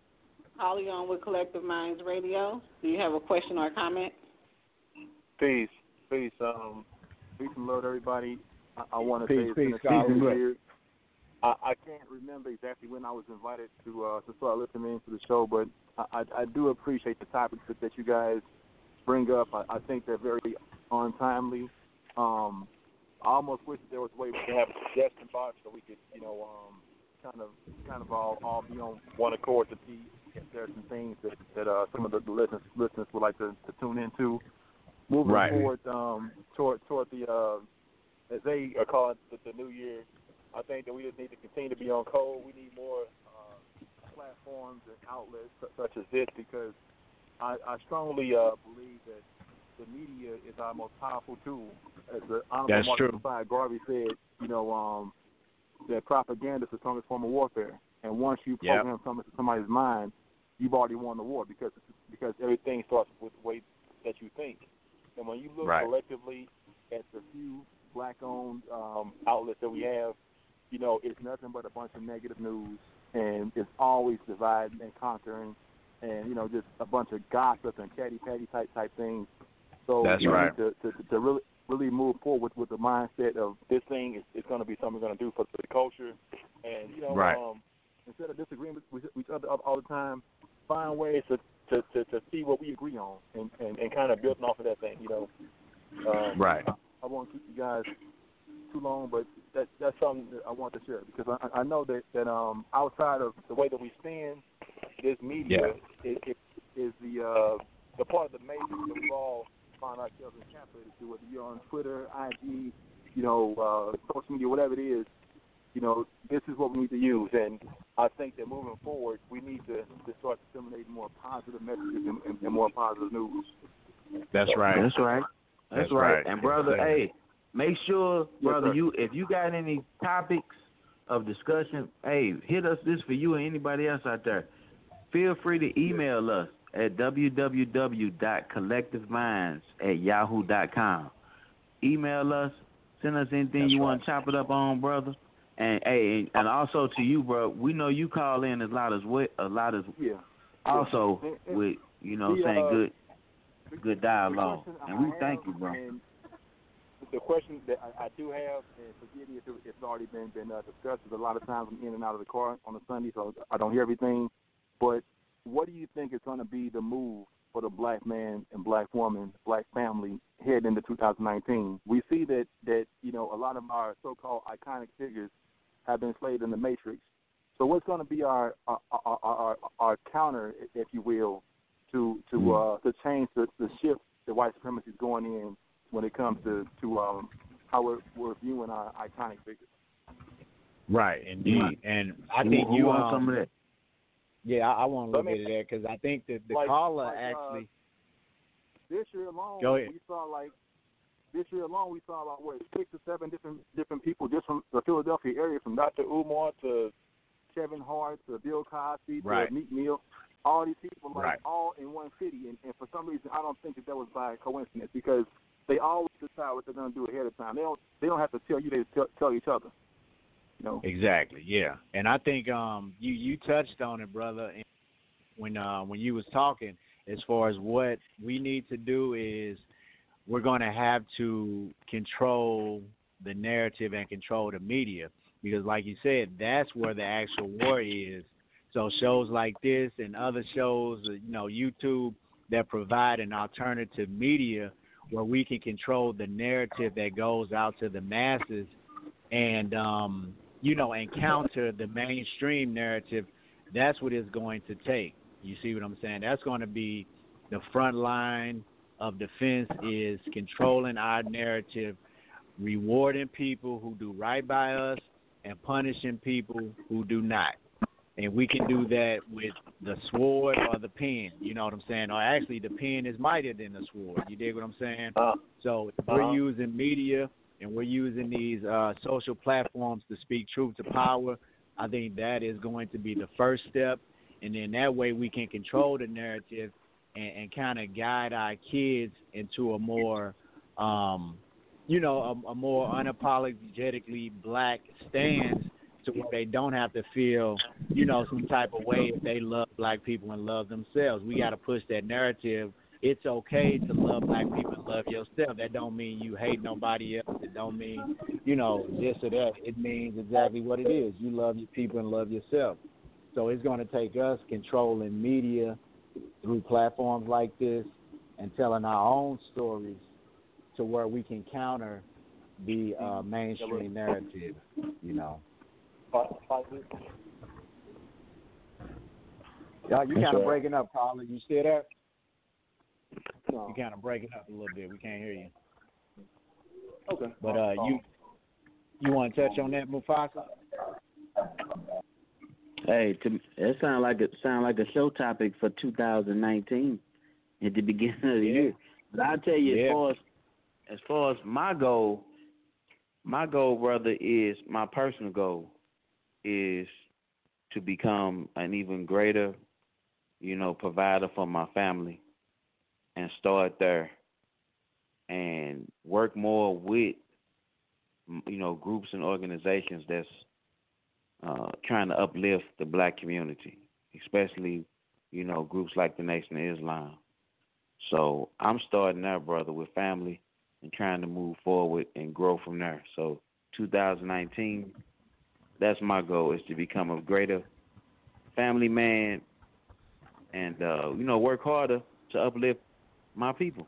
Call you on with Collective Minds Radio. Do you have a question or a comment? Peace, peace, um, peace and love, everybody. I, I want to Peace, say it's been peace, a few Colin. years. I, I can't remember exactly when I was invited to uh, to start listening to the show, but I, I, I do appreciate the topics that, that you guys bring up. I, I think they're very untimely. Um, I almost wish there was a way we could have a suggestion box so we could, you know, um, kind of kind of all, all be on one accord to see if there's some things that, that uh, some of the listeners listeners would like to, to tune into. Moving Right. forward um, toward toward the uh, as they are calling the, the new year, I think that we just need to continue to be on code. We need more uh, platforms and outlets such as this because I, I strongly uh, believe that the media is our most powerful tool. As the Honorable That's Martin true. Luther Garvey said, you know, um, that propaganda is the strongest form of warfare. And once you Yep. program something to somebody's mind, you've already won the war because because everything starts with the way that you think. And when you look Right. collectively at the few black-owned um, outlets that we have, you know, it's nothing but a bunch of negative news, and it's always dividing and conquering, and you know, just a bunch of gossip and catty-patty type type things. So That's you know, right. to, to to really really move forward with the mindset of this thing is, is going to be something we're going to do for the culture, and you know, Right. um, instead of disagreeing with, with each other all the time, find ways to to, to, to see what we agree on, and, and, and kind of building off of that thing. You know, um, Right. I won't keep you guys too long, but that that's something that I want to share because I, I know that, that um outside of the way that we spend this media is it, it, is the uh, the part of the matrix that we've all found ourselves encapsulated to, whether you're on Twitter, I G, you know, uh, social media, whatever it is. You know, this is what we need to use, and I think that moving forward, we need to, to start disseminating more positive messages and, and, and more positive news. That's right. That's right. That's, That's right. right. And brother, Yeah. hey, make sure, brother, sir. you if you got any topics of discussion, hey, hit us. This for you and anybody else out there. Feel free to email us at w w w dot collective minds at yahoo dot com. Email us. Send us anything That's you right. want to chop it up on, brother. And hey, and also to you, bro. We know you call in a lot as well, a lot as Yeah. also And- and with you know the, saying uh, good the- good the dialogue, question and I we have, thank you, bro. and the question that I, I do have, and forgive me if it, it's already been been uh, discussed, because a lot of times I'm in and out of the car on a Sunday, so I don't hear everything. But what do you think is going to be the move for the black man and black woman, black family heading into two thousand nineteen? We see that that you know a lot of our so-called iconic figures have been slayed in the Matrix. So what's going to be our our, our our our counter, if you will, to to uh, to change the, the shift that white supremacy is going in when it comes to to um, how we're, we're viewing our iconic figures? Right, indeed. Right. And I Who- think who you want um, some of that? Yeah, I, I want a little I mean, bit of that because I think that the like- caller like, uh, actually. This year alone, Go ahead. we saw like this year alone we saw about what six or seven different different people just from the Philadelphia area, from Doctor Umar to Kevin Hart to Bill Cosby to Right. Meek Mill. All these people, like Right. all in one city, and, and for some reason, I don't think that that was by coincidence because they always decide what they're going to do ahead of time. They don't they don't have to tell you; they tell, tell each other. You know. Exactly, yeah. And I think um you, you touched on it, brother, and when uh, when you was talking as far as what we need to do is we're going to have to control the narrative and control the media because, like you said, that's where the actual war is. So shows like this and other shows, you know, YouTube that provide an alternative media where we can control the narrative that goes out to the masses and, um, you know, and counter the mainstream narrative. That's what it's going to take. You see what I'm saying? That's going to be the front line of defense is controlling our narrative, rewarding people who do right by us, and punishing people who do not. And we can do that with the sword or the pen, you know what I'm saying? Or actually, the pen is mightier than the sword. You dig what I'm saying? Uh, So if uh-huh. we're using media and we're using these uh, social platforms to speak truth to power, I think that is going to be the first step. And then that way we can control the narrative and, and kind of guide our kids into a more, um, you know, a, a more unapologetically black stance to where they don't have to feel, you know, some type of way if they love black people and love themselves. We got to push that narrative. It's okay to love black people and love yourself. That don't mean you hate nobody else. It don't mean, you know, this or that. It means exactly what it is. You love your people and love yourself. So it's going to take us controlling media through platforms like this and telling our own stories to where we can counter the uh, mainstream narrative, you know. Y'all, you kind of breaking up, Colin. You still there? No. You kind of breaking up a little bit. We can't hear you. Okay. But uh, you you want to touch on that, Mufasa? Hey, to, that sound like a sound like a show topic for two thousand nineteen at the beginning of the Yeah. year. But I'll tell you, Yeah. as far as as far as my goal, my goal, brother, is my personal goal is to become an even greater, you know, provider for my family, and start there. and work more with, you know, groups and organizations that's uh, trying to uplift the black community, especially, you know, groups like the Nation of Islam. So I'm starting there, brother, with family and trying to move forward and grow from there. So two thousand nineteen, that's my goal, is to become a greater family man and, uh, you know, work harder to uplift my people.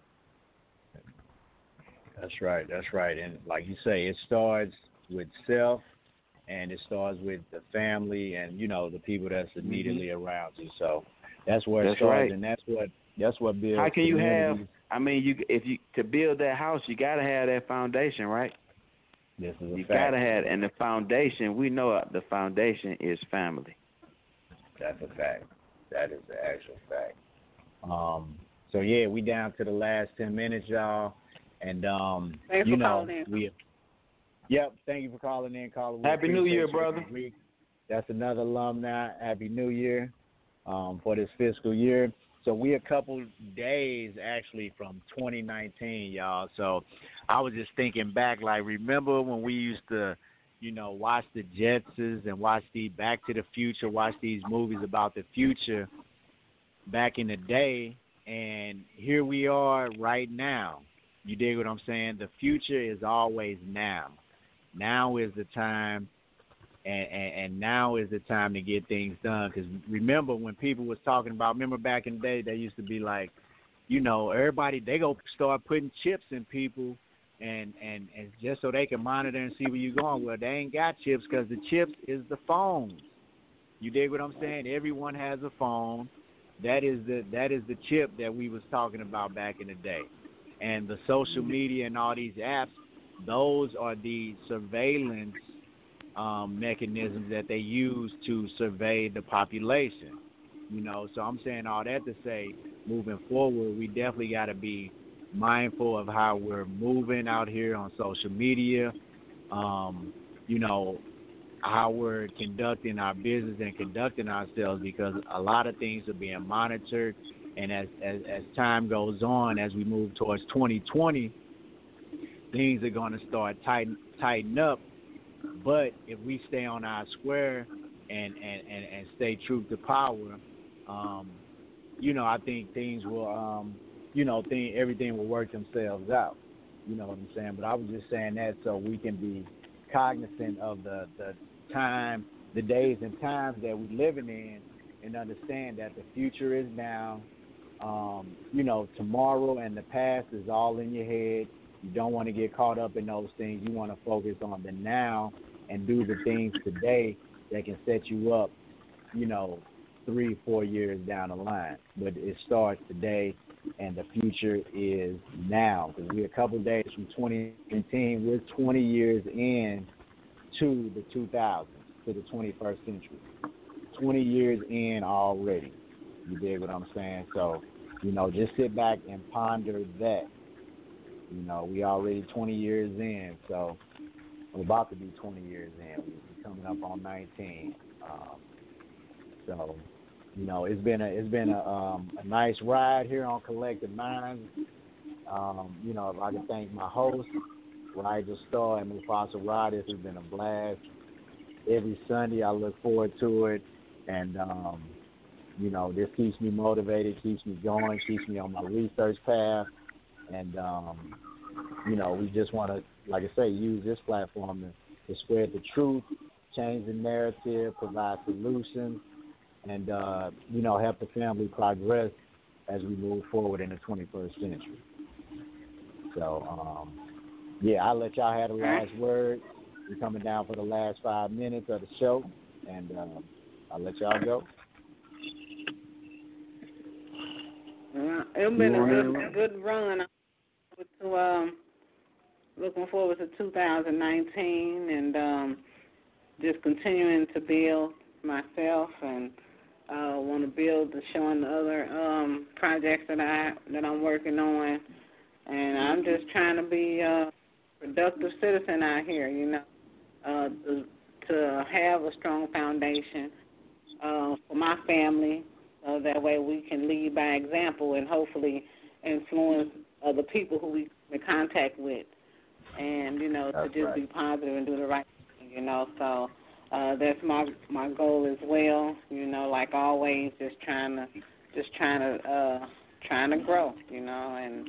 That's right. That's right. And like you say, it starts with self, and it starts with the family and, you know, the people that's immediately mm-hmm. around you. So that's where it that's starts, right. and that's what that's what builds. How can you have? communities. I mean, you if you to build that house, you got to have that foundation, right? This is a you fact. got to have, and the foundation. We know the foundation is family. That's a fact. That is the actual fact. Um. So yeah, we down to the last ten minutes, y'all, and um, Thanks you for know, calling in. we. Yep. Thank you for calling in, caller. Happy New Year, brother. That's another alumni. Happy New Year, um, for this fiscal year. So we a couple days actually from twenty nineteen, y'all. So I was just thinking back, like, remember when we used to, you know, watch the Jetsons and watch the Back to the Future, watch these movies about the future back in the day, and here we are right now. You dig what I'm saying? The future is always now. Now is the time. And, and, and now is the time to get things done. Because remember when people was talking about, remember back in the day, they used to be like, you know, everybody, they go start putting chips in people and, and, and just so they can monitor and see where you're going. Well, they ain't got chips because the chips is the phones. You dig what I'm saying? Everyone has a phone. That is the that is the chip that we was talking about back in the day. And the social media and all these apps, those are the surveillance Um, mechanisms that they use to survey the population, you know. So I'm saying all that to say, moving forward, we definitely got to be mindful of how we're moving out here on social media, um, you know, how we're conducting our business and conducting ourselves, because a lot of things are being monitored. And as, as, as time goes on, as we move towards twenty twenty, things are going to start tighten, tighten up. But if we stay on our square and, and, and, and stay true to power, um, you know, I think things will, um, you know, think everything will work themselves out. You know what I'm saying? But I was just saying that so we can be cognizant of the, the time, the days and times that we're living in, and understand that the future is now. Um, you know, tomorrow and the past is all in your head. You don't want to get caught up in those things. You want to focus on the now and do the things today that can set you up, you know, three, four years down the line. But it starts today, and the future is now. Because we're a couple of days from twenty nineteen. We're twenty years in to the two thousands, to the twenty-first century. twenty years in already. You dig what I'm saying? So, you know, just sit back and ponder that. You know, we already twenty years in, so we're about to be twenty years in. We're coming up on nineteen. Um, so, you know, it's been a it's been a, um, a nice ride here on Collective Minds. Um, you know, if I can thank my host, Rigel Starr, and Mufasa Rod, this has been a blast. Every Sunday, I look forward to it, and um, you know, this keeps me motivated, keeps me going, keeps me on my research path. And, um, you know, we just want to, like I say, use this platform to, to spread the truth, change the narrative, provide solutions, and, uh, you know, help the family progress as we move forward in the twenty-first century. So, um, yeah, I'll let y'all have the last word. We're coming down for the last five minutes of the show, and uh, I'll let y'all go. Uh, it's been a good, good run. To, um, looking forward to two thousand nineteen, and um, just continuing to build myself, and uh, want to build the showing the other um, projects that I that I'm working on, and I'm just trying to be a productive citizen out here. You know, uh, to, to have a strong foundation uh, for my family, so that way we can lead by example and hopefully influence of the people who we come in contact with, and you know That's to just right. be positive and do the right thing. You know, so uh, that's my my goal as well. You know, like always, just trying to just trying to uh, trying to grow. You know, and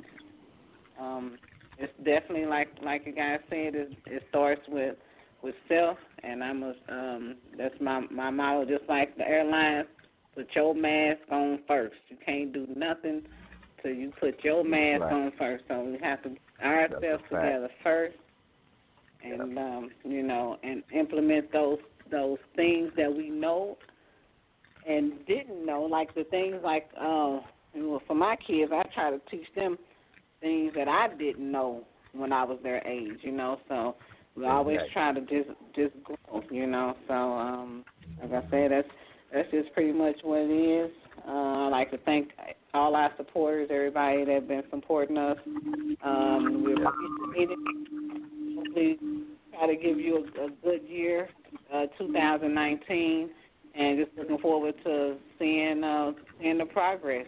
um, it's definitely like like you guys said, it, it starts with with self, and I'm a, um, that's my my motto. Just like the airlines, put your mask on first. You can't do nothing till you put your mask right. on first. So we have to get ourselves together first, and Yep. um, you know, and implement those those things that we know and didn't know, like the things like uh, you know, for my kids, I try to teach them things that I didn't know when I was their age. You know, so. We always try to just just grow, you know. So, um, like I said, that's that's just pretty much what it is. Uh, I'd like to thank all our supporters, everybody that's been supporting us. Um, we appreciate it. Hopefully, try to give you a, a good year, uh, two thousand nineteen, and just looking forward to seeing uh, seeing the progress.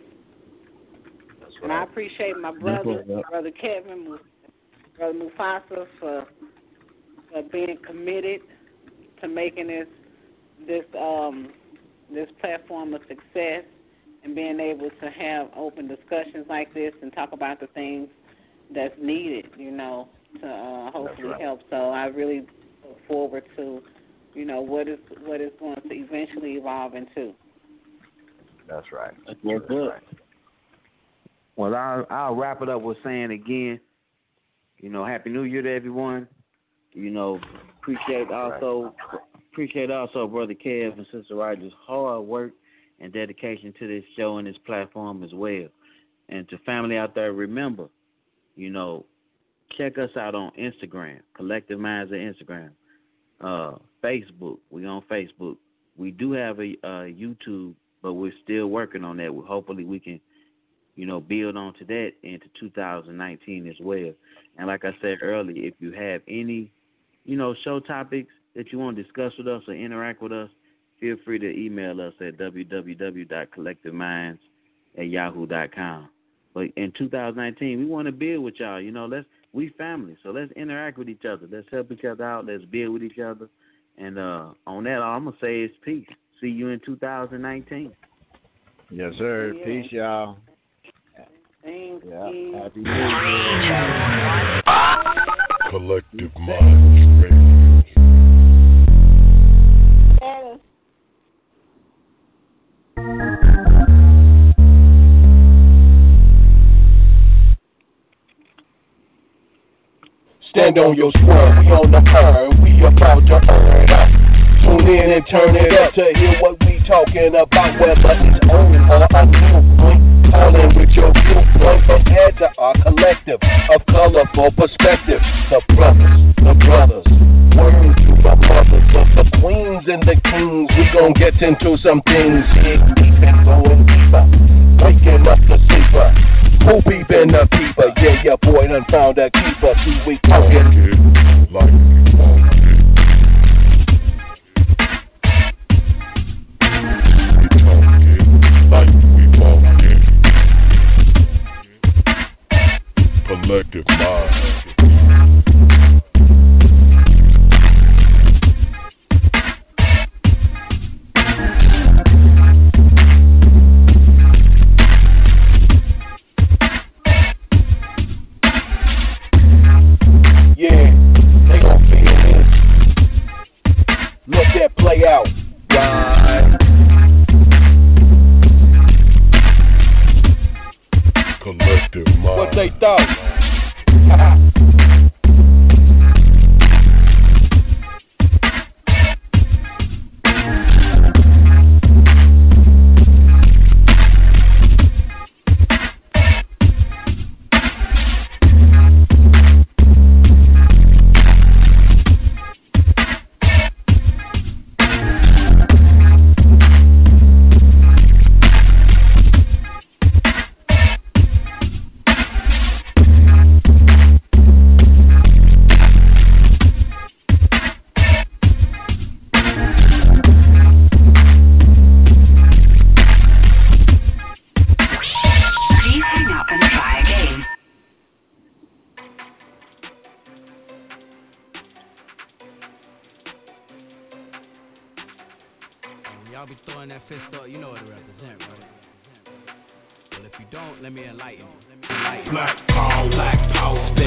That's And I right. appreciate my brother, Yep. brother Kevin, brother Mufasa for. Uh, being committed to making this this um, this platform a success, and being able to have open discussions like this and talk about the things that's needed, you know, to uh, hopefully right. help. So I really look forward to, you know, what is what is going to eventually evolve into. That's right. That's what's That's up. right. Well, I'll, I'll wrap it up with saying again, you know, Happy New Year to everyone. You know, appreciate also appreciate also Brother Kev and Sister Rogers' hard work and dedication to this show and this platform as well. And to family out there, remember, you know, check us out on Instagram, Collective Minds on Instagram, uh, Facebook. We on Facebook. We do have a uh, YouTube, but we're still working on that. Hopefully, we can, you know, build on to that into two thousand nineteen as well. And like I said earlier, if you have any, you know, show topics that you want to discuss with us or interact with us, feel free to email us at w w w dot collective minds at yahoo dot com. But in two thousand nineteen, we want to build with y'all. You know, let's we family, so let's interact with each other. Let's help each other out. Let's build with each other. And uh, on that, all I'm gonna say is peace. See you in two thousand nineteen. Yes, sir. Yeah. Peace, y'all. Thank Yeah. you. Happy New Year. Collective Minds Radio. Stand on your square, we on the earn, we about to earn up. Tune in and turn it up to hear what we talking about, whether it's old or a new point. Call in with your viewpoint and add to our collective of colorful perspective. The brothers, the brothers, word to the mothers of the queens and the kings. We gon' get into some things here, deep and going deeper, waking up the sleeper. Who peepin' the peeper? Yeah, your boy done found a keeper. See, we talking like we want it. We talking like we want it. Collective Minds. Yeah, they gon' feel this. Let that play out. Right. Collective Minds. What they thought? Y'all be throwing that fist up, you know what it represent, right? Well, if you don't, let me enlighten you. Enlighten you. Black power, black power.